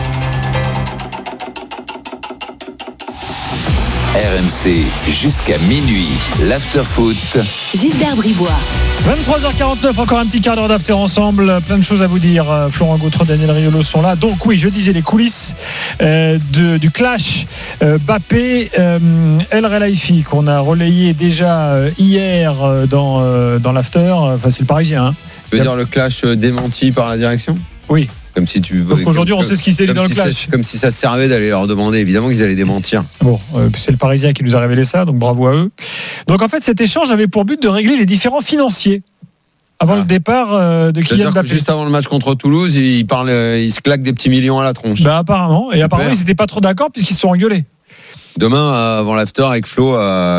R M C jusqu'à minuit, l'after-foot. Gilbert Bribois. vingt-trois heures quarante-neuf, encore un petit quart d'heure d'after ensemble, plein de choses à vous dire. Florent Gautreau, Daniel Riolo sont là. Donc oui, je disais les coulisses euh, de, du clash euh, Mbappé euh, El Relaifi qu'on a relayé déjà euh, hier euh, dans, euh, dans l'after. Enfin, c'est le Parisien. Hein. Tu veux dire le clash démenti par la direction ? Oui. Comme si tu. Sauf qu'aujourd'hui, on sait ce qui s'est dit dans le si clash. Ça, comme si ça servait d'aller leur demander. Évidemment qu'ils allaient démentir. Bon, euh, c'est le Parisien qui nous a révélé ça, donc bravo à eux. Donc en fait, cet échange avait pour but de régler les différends financiers avant ah. le départ euh, de Kylian Mbappé. Juste avant le match contre Toulouse, il parle, euh, il se claque des petits millions à la tronche. Bah apparemment. Et Super. apparemment, ils n'étaient pas trop d'accord puisqu'ils se sont engueulés. Demain, avant l'after, avec Flo,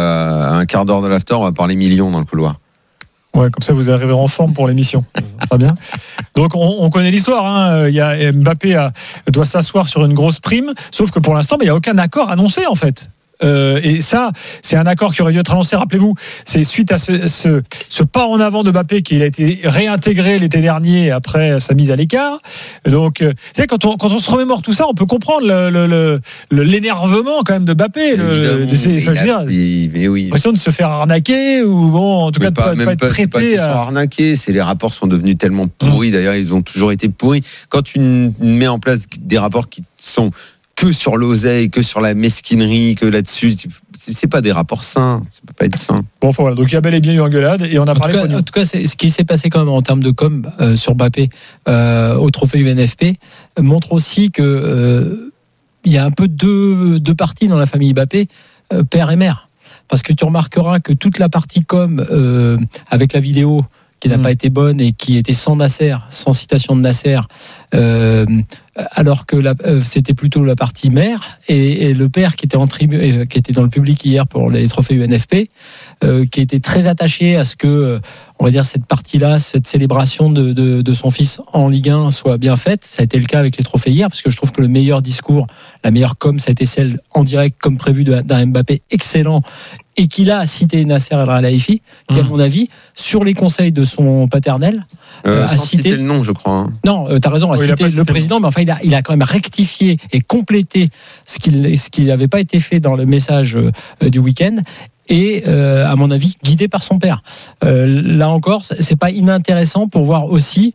à un quart d'heure de l'after, on va parler millions dans le couloir. Ouais, comme ça vous arriverez en forme pour l'émission. Très bien. Donc on, on connaît l'histoire. Hein. Il y a Mbappé a, doit s'asseoir sur une grosse prime, sauf que pour l'instant, il n'y a aucun accord annoncé en fait. Euh, et ça, c'est un accord qui aurait dû être annoncé. Rappelez-vous, c'est suite à ce, ce, ce pas en avant de Mbappé qui a été réintégré l'été dernier après sa mise à l'écart. Donc, euh, c'est quand on, quand on se remémore tout ça, on peut comprendre le, le, le, l'énervement quand même de Mbappé. Le, de ses, enfin, a, il, mais oui. L'impression de se faire arnaquer ou bon, en tout mais cas pas, de ne pas, pas être traité. C'est pas qu'ils sont arnaqués, c'est les rapports sont devenus tellement pourris. Mmh. D'ailleurs, ils ont toujours été pourris. Quand tu mets en place des rapports qui sont que sur l'oseille, que sur la mesquinerie, que là-dessus, c'est, c'est pas des rapports sains, ça peut pas être sain. Bon, voilà, donc il y a bel et bien eu engueulade et on a en parlé. Tout cas, en tout cas, c'est, ce qui s'est passé quand même en termes de com euh, sur Mbappé euh, au trophée U N F P euh, montre aussi que euh, il y a un peu deux, deux parties dans la famille Mbappé, euh, père et mère, parce que tu remarqueras que toute la partie com euh, avec la vidéo qui n'a mmh. pas été bonne et qui était sans Nasser, sans citation de Nasser, euh, alors que la, euh, c'était plutôt la partie mère et, et le père qui était, en tribu, euh, qui était dans le public hier pour les trophées U N F P, euh, qui était très attaché à ce que, euh, on va dire, cette partie-là, cette célébration de, de, de son fils en Ligue un soit bien faite. Ça a été le cas avec les trophées hier, parce que je trouve que le meilleur discours, la meilleure com, ça a été celle en direct comme prévu d'un Mbappé excellent et qu'il a cité Nasser El Relaifi, qui, à mon avis, sur les conseils de son paternel, euh, a cité le nom, je crois. Hein. Non, euh, tu as raison, a oui, cité le président, mais enfin, il a, il a quand même rectifié et complété ce qui ce qui n'avait pas été fait dans le message euh, du week-end. Et euh, à mon avis guidé par son père. Euh, là encore, c'est pas inintéressant pour voir aussi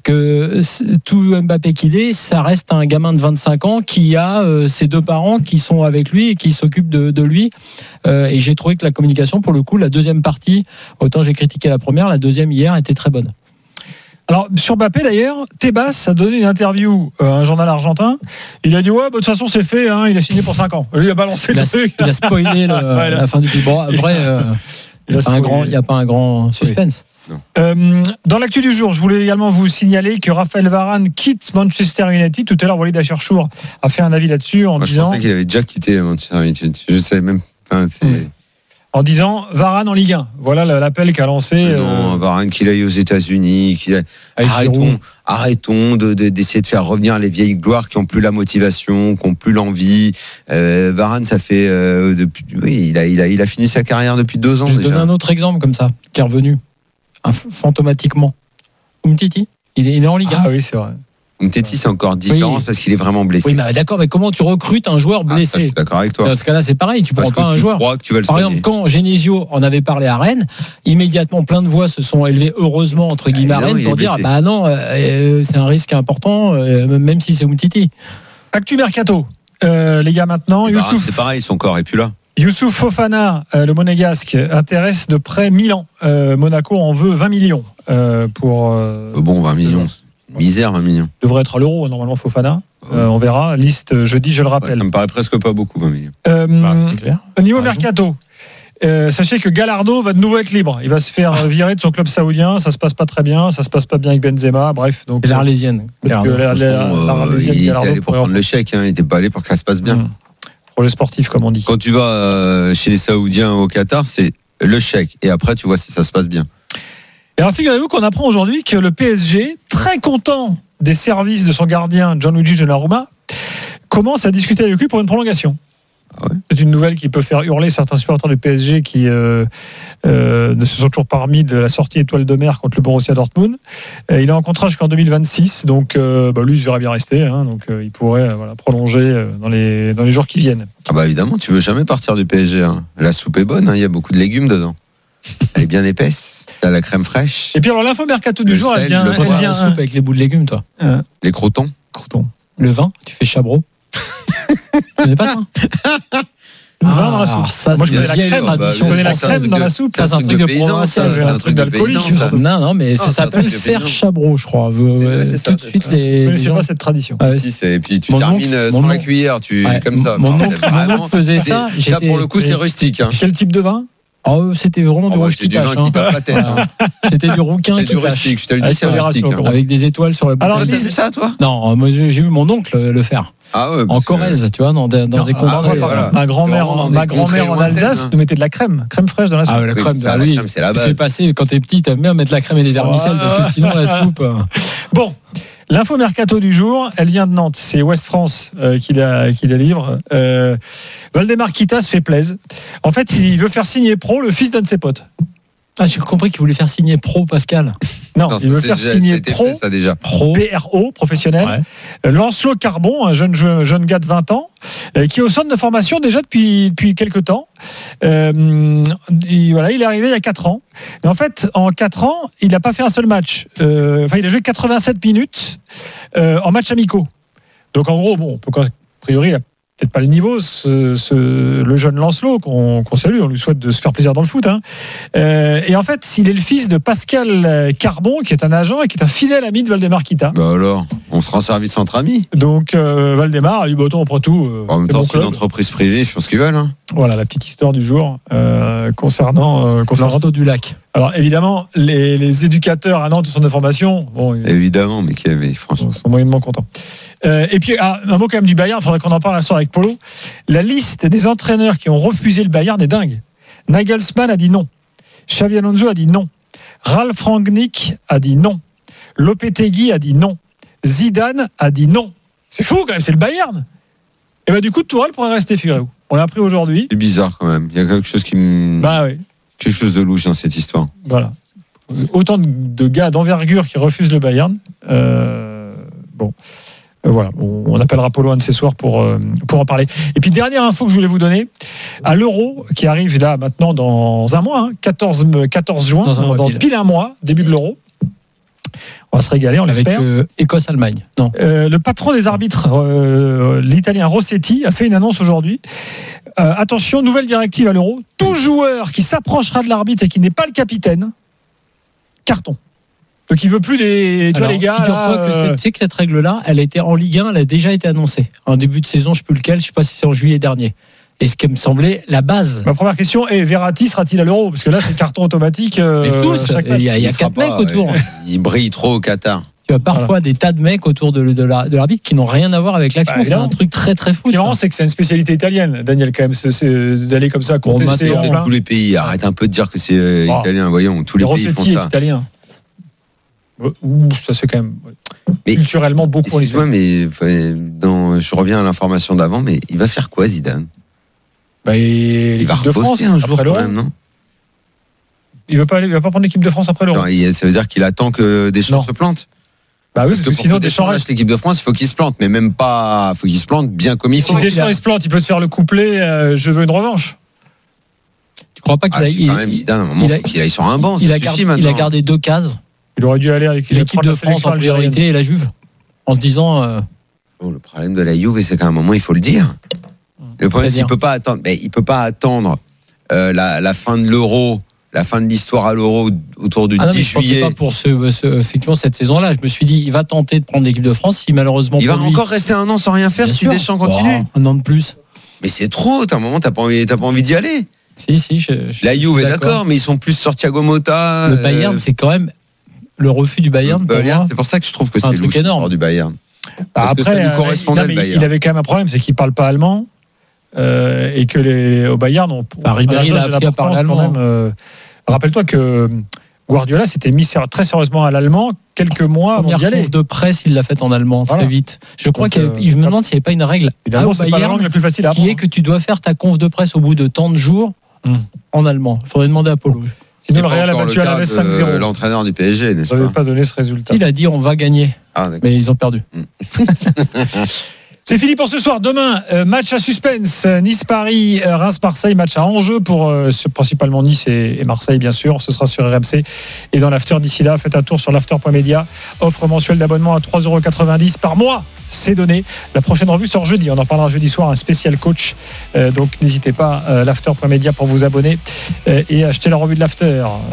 que tout Mbappé qu'il est, ça reste un gamin de vingt-cinq ans qui a euh, ses deux parents qui sont avec lui et qui s'occupent de, de lui. Euh, et j'ai trouvé que la communication, pour le coup, la deuxième partie, autant j'ai critiqué la première, la deuxième hier était très bonne. Alors, sur Mbappé, d'ailleurs, Tebas a donné une interview à un journal argentin. Il a dit, ouais, bah, de toute façon, c'est fait, hein, il a signé pour cinq ans. Lui, il a balancé il le a, truc. Il a spoilé le, ouais, la fin du film. Bon, après, euh, il n'y a, a pas un grand suspense. Oui. Euh, dans l'actu du jour, je voulais également vous signaler que Raphaël Varane quitte Manchester United. Tout à l'heure, Walid Acharchour a fait un avis là-dessus en Moi, disant. Je pensais qu'il avait déjà quitté Manchester United. Je ne savais même pas. C'est... Mmh. En disant Varane en Ligue un. Voilà l'appel qu'a lancé. Non, euh... Varane qu'il aille aux États-Unis. Qu'il aille... Arrêtons, arrêtons de, de, d'essayer de faire revenir les vieilles gloires qui n'ont plus la motivation, qui n'ont plus l'envie. Euh, Varane, ça fait euh, depuis. Oui, il a, il a, il a fini sa carrière depuis deux ans. Je vais déjà. donner un autre exemple comme ça, qui est revenu, fantomatiquement. Umtiti, il est, il est en Ligue un. Ah oui, c'est vrai. Umtiti, c'est encore différent oui. parce qu'il est vraiment blessé. Oui, mais d'accord, mais comment tu recrutes un joueur blessé? Ah, ça, je suis d'accord avec toi. Dans ce cas-là, c'est pareil, tu parce prends pas un joueur. Que tu vas le Par soigner. exemple, quand Genesio en avait parlé à Rennes, immédiatement plein de voix se sont élevées, heureusement, entre guillemets, à Rennes, pour dire ah, bah non, euh, c'est un risque important, euh, même si c'est Umtiti. Actu Mercato, euh, les gars, maintenant. Bah, Youssouf. C'est pareil, son corps est plus là. Youssouf Fofana, euh, le monégasque, intéresse de près Milan. Euh, Monaco en veut vingt millions euh, pour. Euh, bon, vingt millions. Misère, vingt millions. Devrait être à l'euro, normalement, Fofana. Euh, on verra. Liste jeudi, je le rappelle. Ouais, ça me paraît presque pas beaucoup, vingt millions. Euh, bah, c'est clair. Au niveau mercato, euh, sachez que Gallardo va de nouveau être libre. Il va se faire virer de son club saoudien. Ça se passe pas très bien. Ça se passe pas bien avec Benzema. Bref. Donc, c'est l'Arlésienne. Gallardo. La, la, la, l'Arlésienne il était allé pour prendre le chèque. Hein. Il était pas allé pour que ça se passe bien. Mmh. Projet sportif, comme on dit. Quand tu vas euh, chez les Saoudiens au Qatar, c'est le chèque. Et après, tu vois si ça se passe bien. Et alors, figurez-vous qu'on apprend aujourd'hui que le P S G, très content des services de son gardien Gianluigi Donnarumma, commence à discuter avec lui pour une prolongation. Ah ouais. C'est une nouvelle qui peut faire hurler certains supporters du P S G qui euh, euh, ne se sont toujours pas remis de la sortie étoile de mer contre le Borussia Dortmund. Et il est en contrat jusqu'en deux mille vingt-six, donc euh, bah, lui il devrait bien rester, hein, donc euh, il pourrait euh, voilà, prolonger euh, dans, les, dans les jours qui viennent. Ah bah évidemment, tu veux jamais partir du P S G. Hein. La soupe est bonne, hein, il y a beaucoup de légumes dedans. Elle est bien épaisse, il y a la crème fraîche. Et puis alors l'info mercato du le jour, sel, elle vient, elle elle vient la soupe avec les bouts de légumes, toi. Euh, les crotons. Crotons. Le vin, tu fais Chabreau. Tu connais pas ça? Le vin ah, dans la soupe. Ça, moi je connais la crème. Bah, je connais la crème dans la soupe. Ça, c'est un truc de provincial. C'est un truc d'alcoolique. Non, non, mais ça s'appelle faire Chabreau, je crois. Tout de suite, les. Je ne connaissais pas cette tradition. Et puis tu termines sur la cuillère, comme ça. Mon oncle faisait ça. Là, pour le coup, c'est rustique. Quel type de vin? Oh, c'était vraiment du oh, rouge qui tâche. Hein. Hein. C'était du rouquin qui du rustique, je te le dis, c'est rustique. Hein. Avec des étoiles sur la bouteille. Alors, t'as vu ça, toi? Non, moi j'ai vu mon oncle le faire. Ah ouais, en Corrèze, que... tu vois, dans, dans non, des contrées. Ah ouais, voilà. Ma grand-mère, en, ma grand-mère en Alsace hein. nous mettait de la crème, crème fraîche dans la soupe. Ah, la crème, oui, bah, la oui. crème c'est la base. Tu fais passer, quand t'es petit, t'aimes bien mettre la crème et des vermicelles, parce que sinon la soupe. Bon. L'info mercato du jour, elle vient de Nantes. C'est Ouest France euh, qui, la, qui la livre. Euh, Valdemar Kita se fait plaisir. En fait, il veut faire signer pro le fils d'un de ses potes. Ah, j'ai compris qu'il voulait faire signer pro Pascal. Non, non il veut faire déjà, signer pro, fait, ça déjà. pro, P R O, professionnel. Ouais. Lancelot Carbon, un jeune, jeune gars de vingt ans, euh, qui est au centre de formation déjà depuis, depuis quelques temps. Euh, et voilà, il est arrivé il y a quatre ans. Mais en fait, en quatre ans, il n'a pas fait un seul match. Euh, enfin, il a joué quatre-vingt-sept minutes euh, en match amicaux. Donc en gros, bon, a priori, il a peut-être pas le niveau, ce, ce, le jeune Lancelot qu'on, qu'on salue, on lui souhaite de se faire plaisir dans le foot. Hein. Euh, et en fait, il est le fils de Pascal Carbon, qui est un agent et qui est un fidèle ami de Valdemar Kita. Bah alors, on se rend service entre amis. Donc euh, Valdemar a eu beau temps après tout. Euh, en même temps, c'est une entreprise privée, ils font ce qu'ils veulent. Hein. Voilà la petite histoire du jour euh, concernant euh, concernant du lac. Alors évidemment, les, les éducateurs à Nantes de son formation, bon, évidemment, mais, mais franchement, sont moyennement contents. Euh, et puis ah, un mot quand même du Bayern, il faudrait qu'on en parle un soir avec Polo. La liste des entraîneurs qui ont refusé le Bayern est dingue. Nagelsmann a dit non. Xabi Alonso a dit non. Ralf Rangnick a dit non. Lopetegui a dit non. Zidane a dit non. C'est fou quand même, c'est le Bayern. Et ben du coup, Tourelle pourrait rester, figurez-vous. On l'a appris aujourd'hui. C'est bizarre quand même. Il y a quelque chose qui me. Bah oui. Quelque chose de louche dans cette histoire. Voilà. Autant de gars d'envergure qui refusent le Bayern. Euh, bon. Euh, voilà. On, on appellera Polo un de ces soirs pour, euh, pour en parler. Et puis, dernière info que je voulais vous donner. À l'Euro, qui arrive là maintenant dans un mois, hein, quatorze, quatorze juin, dans, un dans, dans pile. pile un mois, début de l'Euro. On va se régaler, on Avec l'espère. Euh, Écosse-Allemagne. Non. Euh, le patron des arbitres, euh, l'Italien Rossetti, a fait une annonce aujourd'hui. Euh, attention, nouvelle directive à l'Euro. Tout joueur qui s'approchera de l'arbitre et qui n'est pas le capitaine, carton. Donc il veut plus des. Tu Alors, vois, les gars. Figure-toi là, que euh... tu sais que cette règle-là, elle a été en Ligue un, elle a déjà été annoncée. En début de saison, je ne sais plus lequel, je ne sais pas si c'est en juillet dernier. Et ce qui me semblait la base. Ma première question est Verratti sera-t-il à l'Euro? Parce que là, c'est carton automatique. Euh, Mais tous, il y a, il y a quatre mecs pas, autour. Il brille trop au Qatar. Tu as parfois voilà. des tas de mecs autour de, de, la, de l'arbitre qui n'ont rien à voir avec l'action. Bah, c'est un truc très très fou. Ce qui est marrant, c'est que c'est une spécialité italienne, Daniel, quand même, c'est, c'est d'aller comme ça contester. Bon, maintenant, tous les pays. Arrête un peu de dire que c'est euh, oh. italien. Voyons, tous les, les pays font ça. Est italien. Ouh, ça c'est quand même mais, culturellement beaucoup. Excuse-moi, mais dans, je reviens à l'information d'avant, mais il va faire quoi, Zidane? Bah, il va de France un jour quand même, non? Il veut pas aller, il va pas prendre l'équipe de France après l'Euro. Ça veut dire qu'il attend que Deschamps se plante. Bah oui, parce, parce que, que sinon Deschamps reste l'équipe de France, il faut qu'il se plante, mais même pas, il faut qu'il se plante bien comme il faut. Si Deschamps il se plante, il peut te faire le couplet euh, je veux une revanche. Tu crois pas qu'il ah, a, il, quand même Zidane, à un moment, il, faut qu'il aille sur un banc. Il a, gardé, il a gardé deux cases. Il aurait dû aller avec l'équipe de France en priorité et la Juve, en se disant. Euh... Oh, le problème de la Juve, c'est qu'à un moment, il faut le dire. Le problème, c'est qu'il peut pas attendre. Mais il peut pas attendre euh, la, la fin de l'Euro. La fin de l'histoire à l'Euro autour du ah non, dix juillet. Je pensais pas pour ce, ce, effectivement cette saison-là. Je me suis dit, il va tenter de prendre l'équipe de France si malheureusement. Il va lui... encore rester un an sans rien faire. Bien si sûr. Deschamps continue. Oh, un an de plus. Mais c'est trop. T'as un moment, t'as pas envie, t'as pas envie d'y aller. Si, si. Je, je, la Juve est d'accord. d'accord, mais ils sont plus sortis à Gomota. Le Bayern, euh... c'est quand même le refus du Bayern. Pour Bayern, c'est pour ça que je trouve que c'est louche énorme du Bayern. Parce après, que ça nous correspondait, euh, non, il avait quand même un problème, c'est qu'il parle pas allemand. Euh, et que les au Bayern ont enfin, Ribéry a appris à parler allemand. Euh, rappelle-toi que Guardiola s'était mis très sérieusement à l'allemand quelques mois avant d'y aller. La conf de presse, il l'a faite en allemand voilà. très vite. Je crois qu'il je me demande s'il n'y avait pas une règle à au Bayern, pas la langue la plus facile à qui est que tu dois faire ta conf de presse au bout de tant de jours hum. en allemand. Il faudrait demander à Polo. Sinon le Real a battu à la messe cinq zéro. L'entraîneur du P S G, n'est-ce pas ? Il n'avait pas donné ce résultat. Il a dit on va gagner, ah, mais ils ont perdu. Hum. C'est fini pour ce soir. Demain, euh, match à suspense. Nice-Paris, euh, Reims-Marseille, match à enjeu pour euh, principalement Nice et, et Marseille, bien sûr. Ce sera sur R M C et dans l'after. D'ici là, faites un tour sur l'after point media. Offre mensuelle d'abonnement à trois euros quatre-vingt-dix par mois. C'est donné. La prochaine revue sort jeudi. On en parlera jeudi soir, un spécial coach. Euh, donc n'hésitez pas, euh, l'after point media pour vous abonner euh, et acheter la revue de l'after.